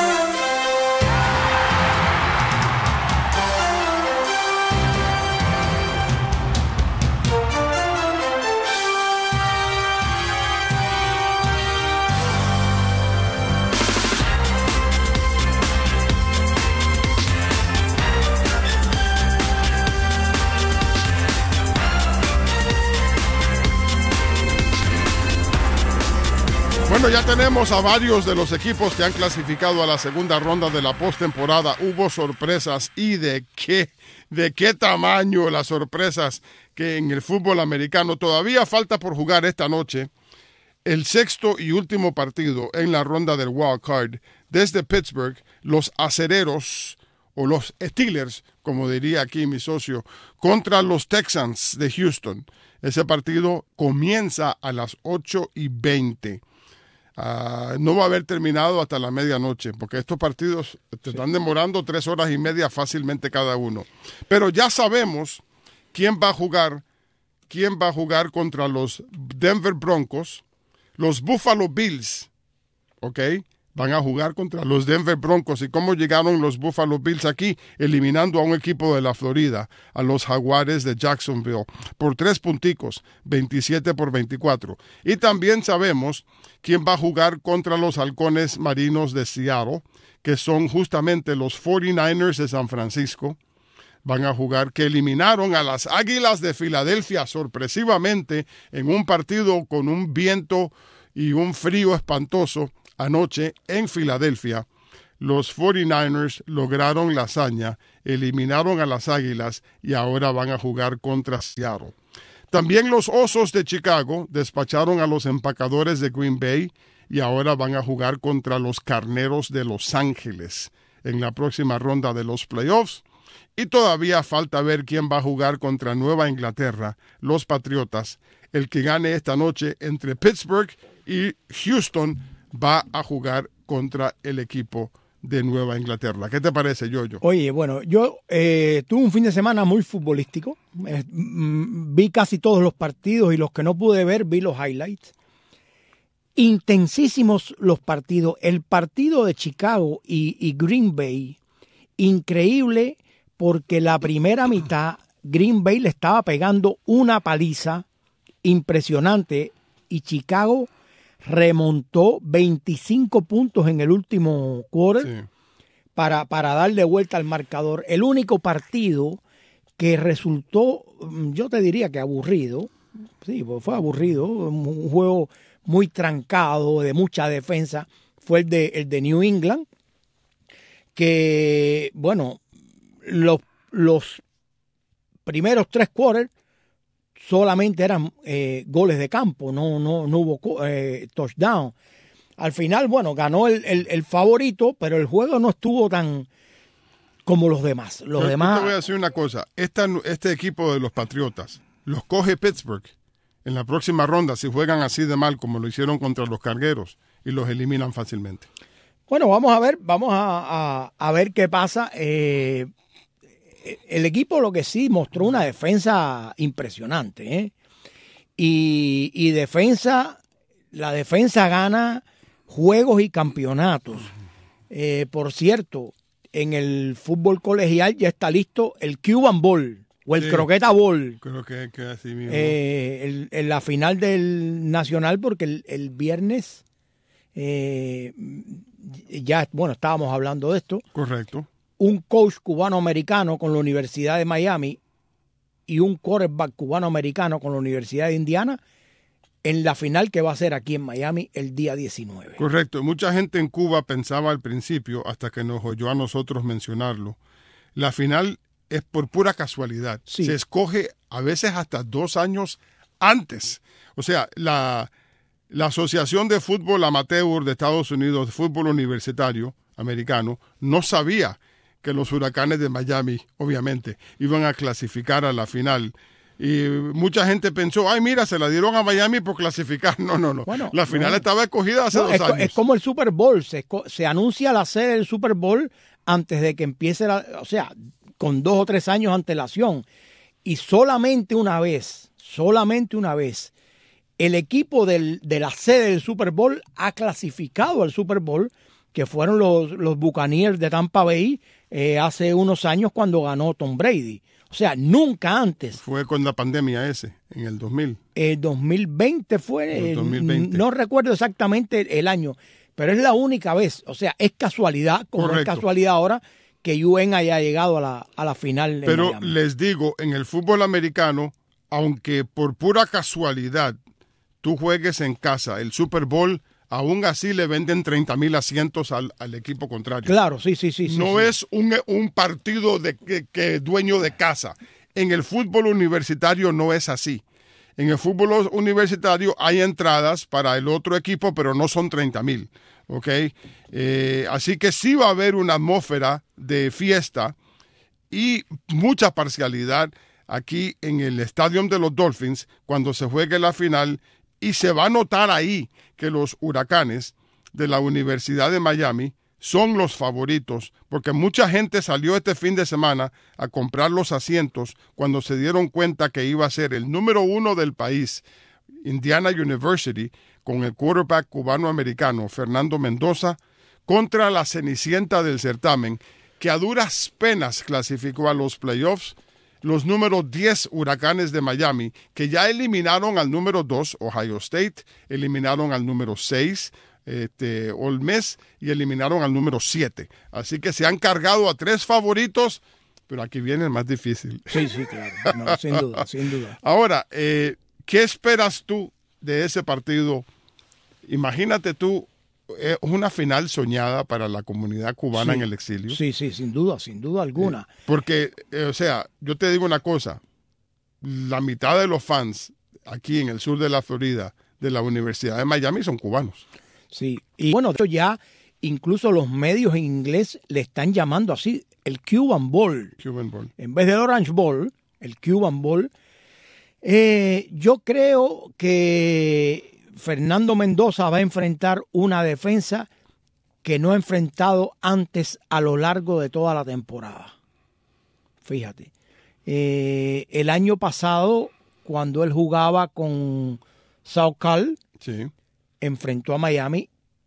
Bueno, ya tenemos a varios de los equipos que han clasificado a la segunda ronda de la postemporada. Hubo sorpresas y de qué, de qué tamaño las sorpresas que en el fútbol americano. Todavía falta por jugar esta noche el sexto y último partido en la ronda del wild card. Desde Pittsburgh, los acereros o los Steelers, como diría aquí mi socio, contra los Texans de Houston. Ese partido comienza a las ocho y veinte. Uh, no va a haber terminado hasta la medianoche, porque estos partidos te están demorando tres horas y media fácilmente cada uno. Pero ya sabemos quién va a jugar, quién va a jugar contra los Denver Broncos, los Buffalo Bills, ¿ok? Van a jugar contra los Denver Broncos. ¿Y cómo llegaron los Buffalo Bills aquí? Eliminando a un equipo de la Florida, a los Jaguares de Jacksonville, por tres punticos, veintisiete por veinticuatro. Y también sabemos quién va a jugar contra los Halcones Marinos de Seattle, que son justamente los cuarenta y nueve ers de San Francisco. Van a jugar, que eliminaron a las Águilas de Filadelfia sorpresivamente en un partido con un viento y un frío espantoso. Anoche en Filadelfia, los cuarenta y nueve ers lograron la hazaña, eliminaron a las Águilas y ahora van a jugar contra Seattle. También los Osos de Chicago despacharon a los Empacadores de Green Bay y ahora van a jugar contra los Carneros de Los Ángeles en la próxima ronda de los playoffs. Y todavía falta ver quién va a jugar contra Nueva Inglaterra, los Patriotas. El que gane esta noche entre Pittsburgh y Houston va a jugar contra el equipo de Nueva Inglaterra. ¿Qué te parece, Yoyo? Oye, bueno, yo eh, tuve un fin de semana muy futbolístico. Eh, mm, vi casi todos los partidos y los que no pude ver, vi los highlights. Intensísimos los partidos. El partido de Chicago y, y Green Bay, increíble, porque la primera mitad Green Bay le estaba pegando una paliza impresionante y Chicago remontó veinticinco puntos en el último quarter, sí. para, para darle vuelta al marcador. El único partido que resultó, yo te diría que aburrido, sí, pues fue aburrido, un juego muy trancado, de mucha defensa, fue el de, el de New England, que, bueno, los, los primeros tres quarters solamente eran eh, goles de campo, no, no, no hubo eh, touchdown. Al final, bueno, ganó el, el, el favorito, pero el juego no estuvo tan como los demás. Los Yo demás. te voy a decir una cosa. Esta, este equipo de los Patriotas los coge Pittsburgh en la próxima ronda si juegan así de mal como lo hicieron contra los Cargueros y los eliminan fácilmente. Bueno, vamos a ver, vamos a, a, a ver qué pasa. Eh, el equipo lo que sí mostró una defensa impresionante, ¿eh? Y, y defensa, la defensa gana juegos y campeonatos. Eh, por cierto, en el fútbol colegial ya está listo el Cuban Bowl o el Sí, croqueta Bowl. Creo que, que así mismo. Eh, el, en la final del Nacional, porque el, el viernes eh, ya, bueno, estábamos hablando de esto. Correcto. Un coach cubano-americano con la Universidad de Miami y un quarterback cubano-americano con la Universidad de Indiana en la final que va a ser aquí en Miami el día diecinueve. Correcto. Mucha gente en Cuba pensaba al principio, hasta que nos oyó a nosotros mencionarlo, la final es por pura casualidad. Sí. Se escoge a veces hasta dos años antes. O sea, la, la Asociación de Fútbol Amateur de Estados Unidos, de fútbol universitario americano, no sabía que los Huracanes de Miami, obviamente, iban a clasificar a la final. Y mucha gente pensó, ay, mira, se la dieron a Miami por clasificar. No, no, no. Bueno, la final no. estaba escogida hace No, dos es, años. es como el Super Bowl. Se, se anuncia la sede del Super Bowl antes de que empiece la... O sea, con dos o tres años de antelación. Y solamente una vez, solamente una vez, el equipo del, de la sede del Super Bowl ha clasificado al Super Bowl, que fueron los, los Buccaneers de Tampa Bay eh, hace unos años cuando ganó Tom Brady. O sea, nunca antes. Fue con la pandemia ese, en el dos mil. El dos mil veinte fue, El dos mil veinte. no recuerdo exactamente el año, pero es la única vez. O sea, es casualidad, como Correcto. es casualidad ahora, que U N haya llegado a la, a la final de Pero Miami. les digo, en el fútbol americano, aunque por pura casualidad tú juegues en casa el Super Bowl, aún así le venden treinta mil asientos al, al equipo contrario. Claro, sí, sí, sí. sí no sí. es un, un partido de que, que dueño de casa. En el fútbol universitario no es así. En el fútbol universitario hay entradas para el otro equipo, pero no son treinta mil. ¿Ok? Eh, así que sí va a haber una atmósfera de fiesta y mucha parcialidad aquí en el Estadio de los Dolphins cuando se juegue la final, y se va a notar ahí que los Huracanes de la Universidad de Miami son los favoritos, porque mucha gente salió este fin de semana a comprar los asientos cuando se dieron cuenta que iba a ser el número uno del país, Indiana University, con el quarterback cubano-americano Fernando Mendoza, contra la cenicienta del certamen, que a duras penas clasificó a los playoffs, los números diez Huracanes de Miami, que ya eliminaron al número dos, Ohio State, eliminaron al número seis, este, Ole Miss, y eliminaron al número siete. Así que se han cargado a tres favoritos, pero aquí viene el más difícil. Sí, sí, claro. No, sin duda, sin duda. Ahora, eh, ¿qué esperas tú de ese partido? Imagínate tú, es una final soñada para la comunidad cubana Sí, en el exilio. Sí, sí, sin duda, sin duda alguna. Porque, eh, o sea, yo te digo una cosa, la mitad de los fans aquí en el sur de la Florida de la Universidad de Miami son cubanos. Sí, y bueno, de hecho ya incluso los medios en inglés le están llamando así, el Cuban Bowl. Cuban Bowl. En vez del Orange Bowl, el Cuban Bowl. Eh, yo creo que Fernando Mendoza va a enfrentar una defensa que no ha enfrentado antes a lo largo de toda la temporada. Fíjate. Eh, el año pasado, cuando él jugaba con South Cal, Sí. enfrentó a Miami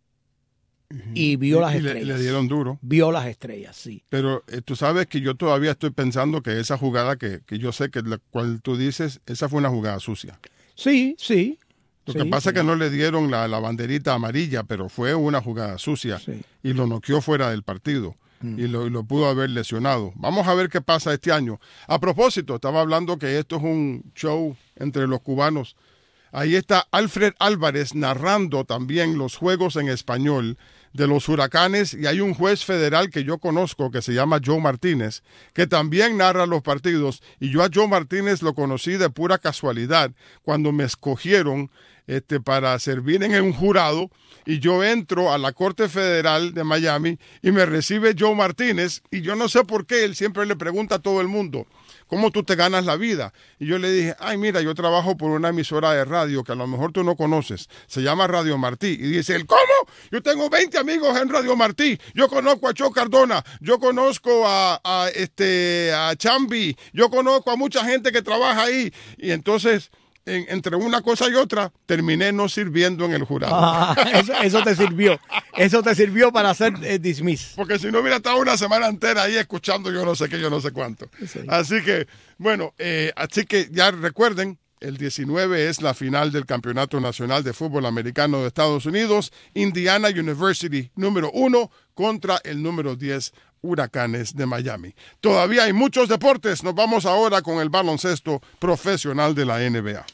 y vio las Y le, estrellas. le dieron duro. Vio las estrellas, sí. Pero eh, tú sabes que yo todavía estoy pensando que esa jugada que, que yo sé que la cual tú dices, esa fue una jugada sucia. Sí, sí. Lo sí, que pasa sí. es que no le dieron la, la banderita amarilla, pero fue una jugada sucia Sí. y lo noqueó fuera del partido. mm. y, lo, y lo pudo haber lesionado. Vamos a ver qué pasa este año. A propósito, estaba hablando que esto es un show entre los cubanos. Ahí está Alfred Álvarez narrando también los juegos en español de los Huracanes, y hay un juez federal que yo conozco que se llama Joe Martínez, que también narra los partidos, y yo a Joe Martínez lo conocí de pura casualidad cuando me escogieron este, para servir en un jurado, y yo entro a la Corte Federal de Miami y me recibe Joe Martínez, y yo no sé por qué él siempre le pregunta a todo el mundo, ¿cómo tú te ganas la vida? Y yo le dije, ay, mira, yo trabajo por una emisora de radio que a lo mejor tú no conoces. Se llama Radio Martí. Y dice él, ¿cómo? Yo tengo veinte amigos en Radio Martí. Yo conozco a Cho Cardona. Yo conozco a, a, este, a Chambi. Yo conozco a mucha gente que trabaja ahí. Y entonces, en, entre una cosa y otra, terminé no sirviendo en el jurado. Ah, eso, eso te sirvió. Eso te sirvió para hacer eh, dismiss. Porque si no hubiera estado una semana entera ahí escuchando yo no sé qué, yo no sé cuánto. Sí. Así que, bueno, eh, así que ya recuerden, el diecinueve es la final del Campeonato Nacional de Fútbol Americano de Estados Unidos. Indiana University número uno contra el número diez, Huracanes de Miami. Todavía hay muchos deportes. Nos vamos ahora con el baloncesto profesional de la N B A.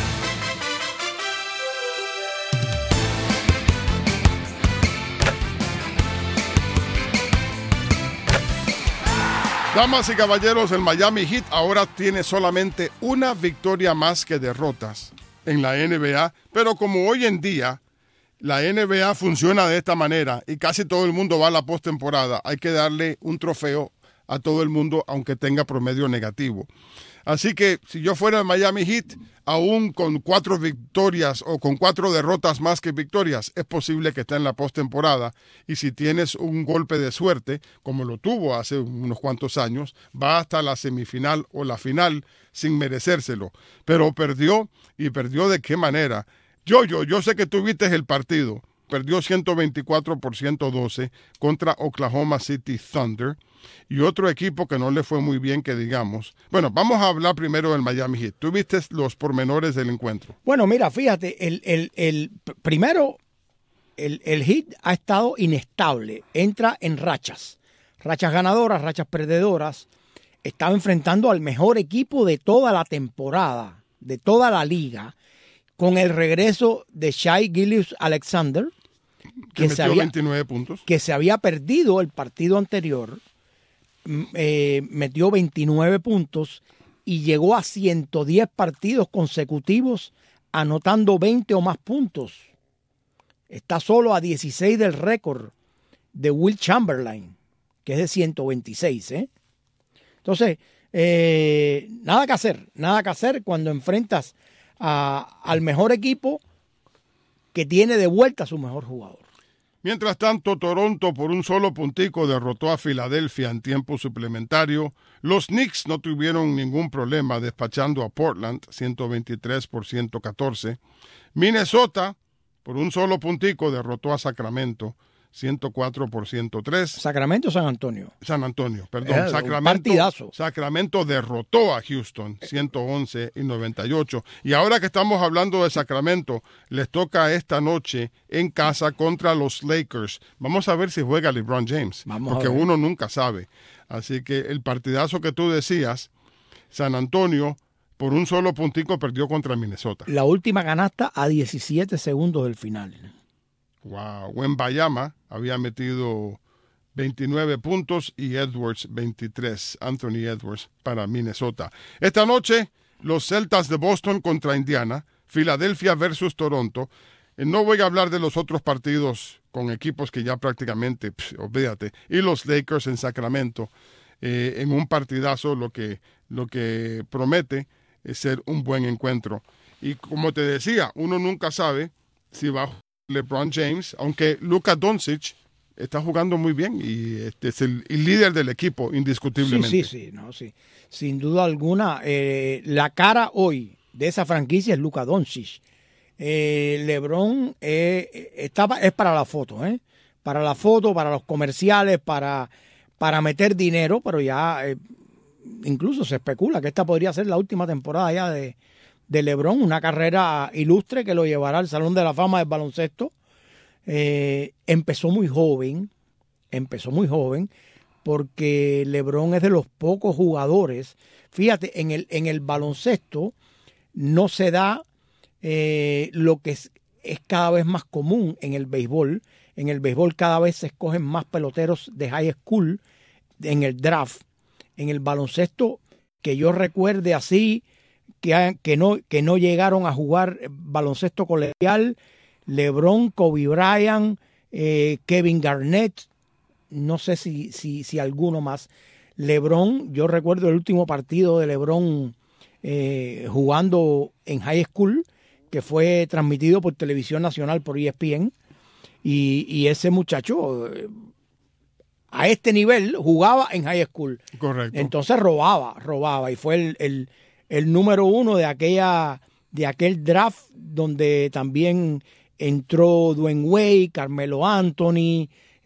Damas y caballeros, el Miami Heat ahora tiene solamente una victoria más que derrotas en la N B A, pero como hoy en día la N B A funciona de esta manera y casi todo el mundo va a la postemporada, hay que darle un trofeo a todo el mundo aunque tenga promedio negativo. Así que si yo fuera el Miami Heat, aún con cuatro victorias o con cuatro derrotas más que victorias, es posible que esté en la postemporada. Y si tienes un golpe de suerte, como lo tuvo hace unos cuantos años, va hasta la semifinal o la final sin merecérselo. Pero perdió, y perdió de qué manera. Yo, yo, yo sé que tú viste el partido. Perdió ciento veinticuatro por ciento doce contra Oklahoma City Thunder. Y otro equipo que no le fue muy bien, que digamos. Bueno, vamos a hablar primero del Miami Heat. ¿Tú viste los pormenores del encuentro? Bueno, mira, fíjate, el, el, el primero, el, el Heat ha estado inestable. Entra en rachas. Rachas ganadoras, rachas perdedoras. Estaba enfrentando al mejor equipo de toda la temporada, de toda la liga, con el regreso de Shai Gilgeous-Alexander, que, que, se había, veintinueve puntos. que se había perdido el partido anterior. Eh, metió veintinueve puntos y llegó a ciento diez partidos consecutivos anotando veinte o más puntos. Está solo a dieciséis del récord de Will Chamberlain, que es de ciento veintiséis. ¿eh? Entonces, eh, nada que hacer, nada que hacer cuando enfrentas a, al mejor equipo que tiene de vuelta a su mejor jugador. Mientras tanto, Toronto por un solo puntico derrotó a Filadelfia en tiempo suplementario. Los Knicks no tuvieron ningún problema despachando a Portland, ciento veintitrés por ciento catorce. Minnesota por un solo puntico derrotó a Sacramento, ciento cuatro por ciento tres. ¿Sacramento o San Antonio? San Antonio, perdón. Era Sacramento, partidazo. Sacramento derrotó a Houston, ciento once y noventa y ocho. Y ahora que estamos hablando de Sacramento, les toca esta noche en casa contra los Lakers. Vamos a ver si juega LeBron James, Vamos porque uno nunca sabe. Así que el partidazo que tú decías, San Antonio por un solo puntico perdió contra Minnesota. La última canasta a diecisiete segundos del final. Wow, Wembayama había metido veintinueve puntos y Edwards veintitrés, Anthony Edwards para Minnesota. Esta noche, los Celtas de Boston contra Indiana, Filadelfia versus Toronto. Eh, no voy a hablar de los otros partidos con equipos que ya prácticamente, pff, olvídate, y los Lakers en Sacramento, eh, en un partidazo, lo que, lo que promete es ser un buen encuentro. Y como te decía, uno nunca sabe si va a LeBron James, aunque Luka Doncic está jugando muy bien y este es el, el líder del equipo, indiscutiblemente. Sí, sí, sí, no, sí. Sin duda alguna, eh, la cara hoy de esa franquicia es Luka Doncic. Eh, LeBron eh, está, es para la foto, ¿eh? Para la foto, para los comerciales, para, para meter dinero, pero ya eh, incluso se especula que esta podría ser la última temporada ya de de LeBron, una carrera ilustre que lo llevará al Salón de la Fama del baloncesto. Eh, empezó muy joven, empezó muy joven, porque LeBron es de los pocos jugadores. Fíjate, en el, en el baloncesto no se da eh, lo que es, es cada vez más común en el béisbol. En el béisbol cada vez se escogen más peloteros de high school en el draft. En el baloncesto, que yo recuerde así, que, que, no, que no llegaron a jugar baloncesto colegial, LeBron, Kobe Bryant, eh, Kevin Garnett, no sé si, si, si alguno más. LeBron, yo recuerdo el último partido de LeBron eh, jugando en high school, que fue transmitido por Televisión Nacional, por E S P N, y, y ese muchacho eh, a este nivel jugaba en high school. Correcto. Entonces robaba, robaba, y fue el, el, el número uno de aquella, de aquel draft donde también entró Dwayne Wade, Carmelo Anthony,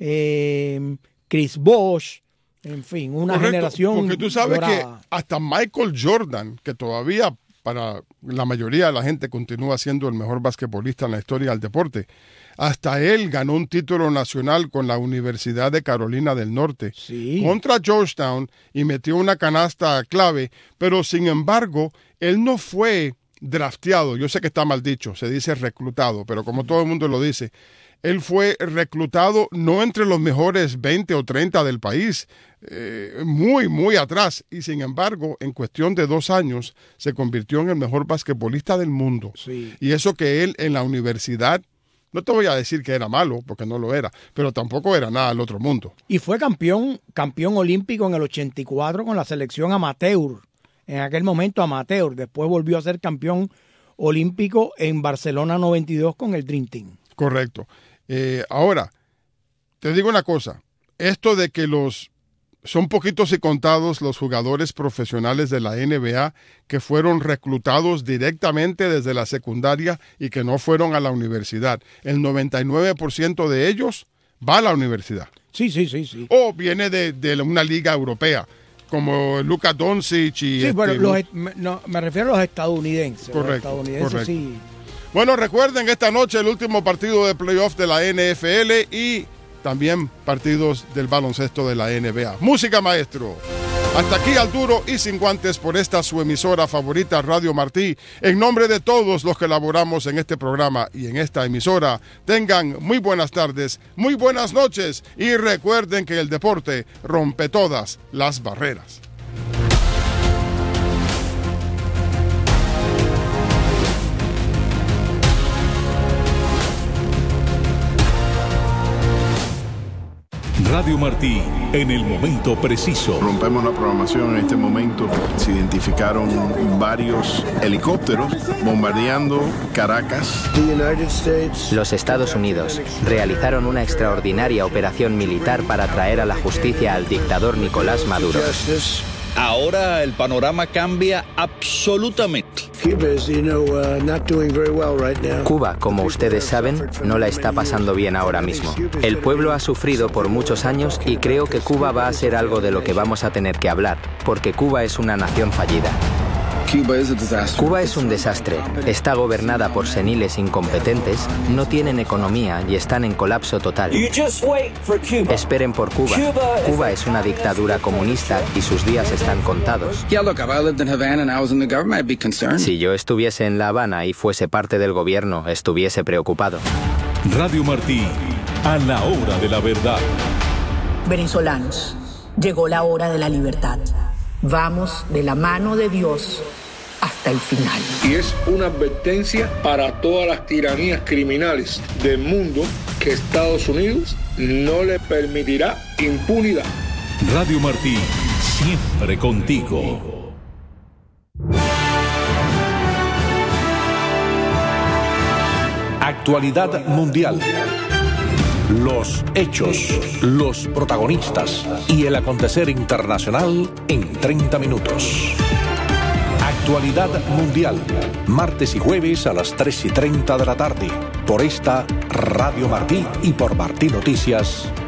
eh, Chris Bosh, en fin, una Correcto, generación porque tú sabes dorada. que hasta Michael Jordan, que todavía para la mayoría de la gente continúa siendo el mejor basquetbolista en la historia del deporte, hasta él ganó un título nacional con la Universidad de Carolina del Norte Sí. contra Georgetown y metió una canasta clave, pero sin embargo, él no fue drafteado. Yo sé que está mal dicho, se dice reclutado, pero como todo el mundo lo dice, él fue reclutado no entre los mejores veinte o treinta del país, eh, muy, muy atrás. Y sin embargo, en cuestión de dos años, se convirtió en el mejor basquetbolista del mundo. Sí. Y eso que él en la universidad, no te voy a decir que era malo, porque no lo era, pero tampoco era nada del otro mundo. Y fue campeón, campeón olímpico en el ochenta y cuatro con la selección amateur. En aquel momento amateur. Después volvió a ser campeón olímpico en Barcelona noventa y dos con el Dream Team. Correcto. Eh, ahora, te digo una cosa, esto de que los son poquitos y contados los jugadores profesionales de la N B A que fueron reclutados directamente desde la secundaria y que no fueron a la universidad. El noventa y nueve por ciento de ellos va a la universidad. Sí, sí, sí, sí. O viene de, de una liga europea, como Luka Doncic y... Sí, este, bueno, ¿no? los, me, no, me refiero a los estadounidenses. Correcto, Los estadounidenses, correcto. sí. Bueno, recuerden esta noche el último partido de playoff de la N F L y también partidos del baloncesto de la N B A. Música, maestro. Hasta aquí al duro y sin guantes por esta su emisora favorita, Radio Martí. En nombre de todos los que laboramos en este programa y en esta emisora, tengan muy buenas tardes, muy buenas noches y recuerden que el deporte rompe todas las barreras. Radio Martí, en el momento preciso. Rompemos la programación en este momento. Se identificaron varios helicópteros bombardeando Caracas. Los Estados Unidos realizaron una extraordinaria operación militar para traer a la justicia al dictador Nicolás Maduro. Ahora el panorama cambia absolutamente. Cuba, como ustedes saben, no la está pasando bien ahora mismo. El pueblo ha sufrido por muchos años y creo que Cuba va a ser algo de lo que vamos a tener que hablar, porque Cuba es una nación fallida. Cuba es un desastre. Está gobernada por seniles incompetentes, no tienen economía y están en colapso total. Esperen por Cuba. Cuba es una dictadura comunista y sus días están contados. Si yo estuviese en La Habana y fuese parte del gobierno, estuviese preocupado. Radio Martí, a la hora de la verdad. Venezolanos, llegó la hora de la libertad. Vamos de la mano de Dios hasta el final. Y es una advertencia para todas las tiranías criminales del mundo que Estados Unidos no le permitirá impunidad. Radio Martí, siempre contigo. Actualidad mundial. Los hechos, los protagonistas y el acontecer internacional en treinta minutos. Actualidad mundial, martes y jueves a las tres y treinta de la tarde, por esta Radio Martí y por Martí Noticias.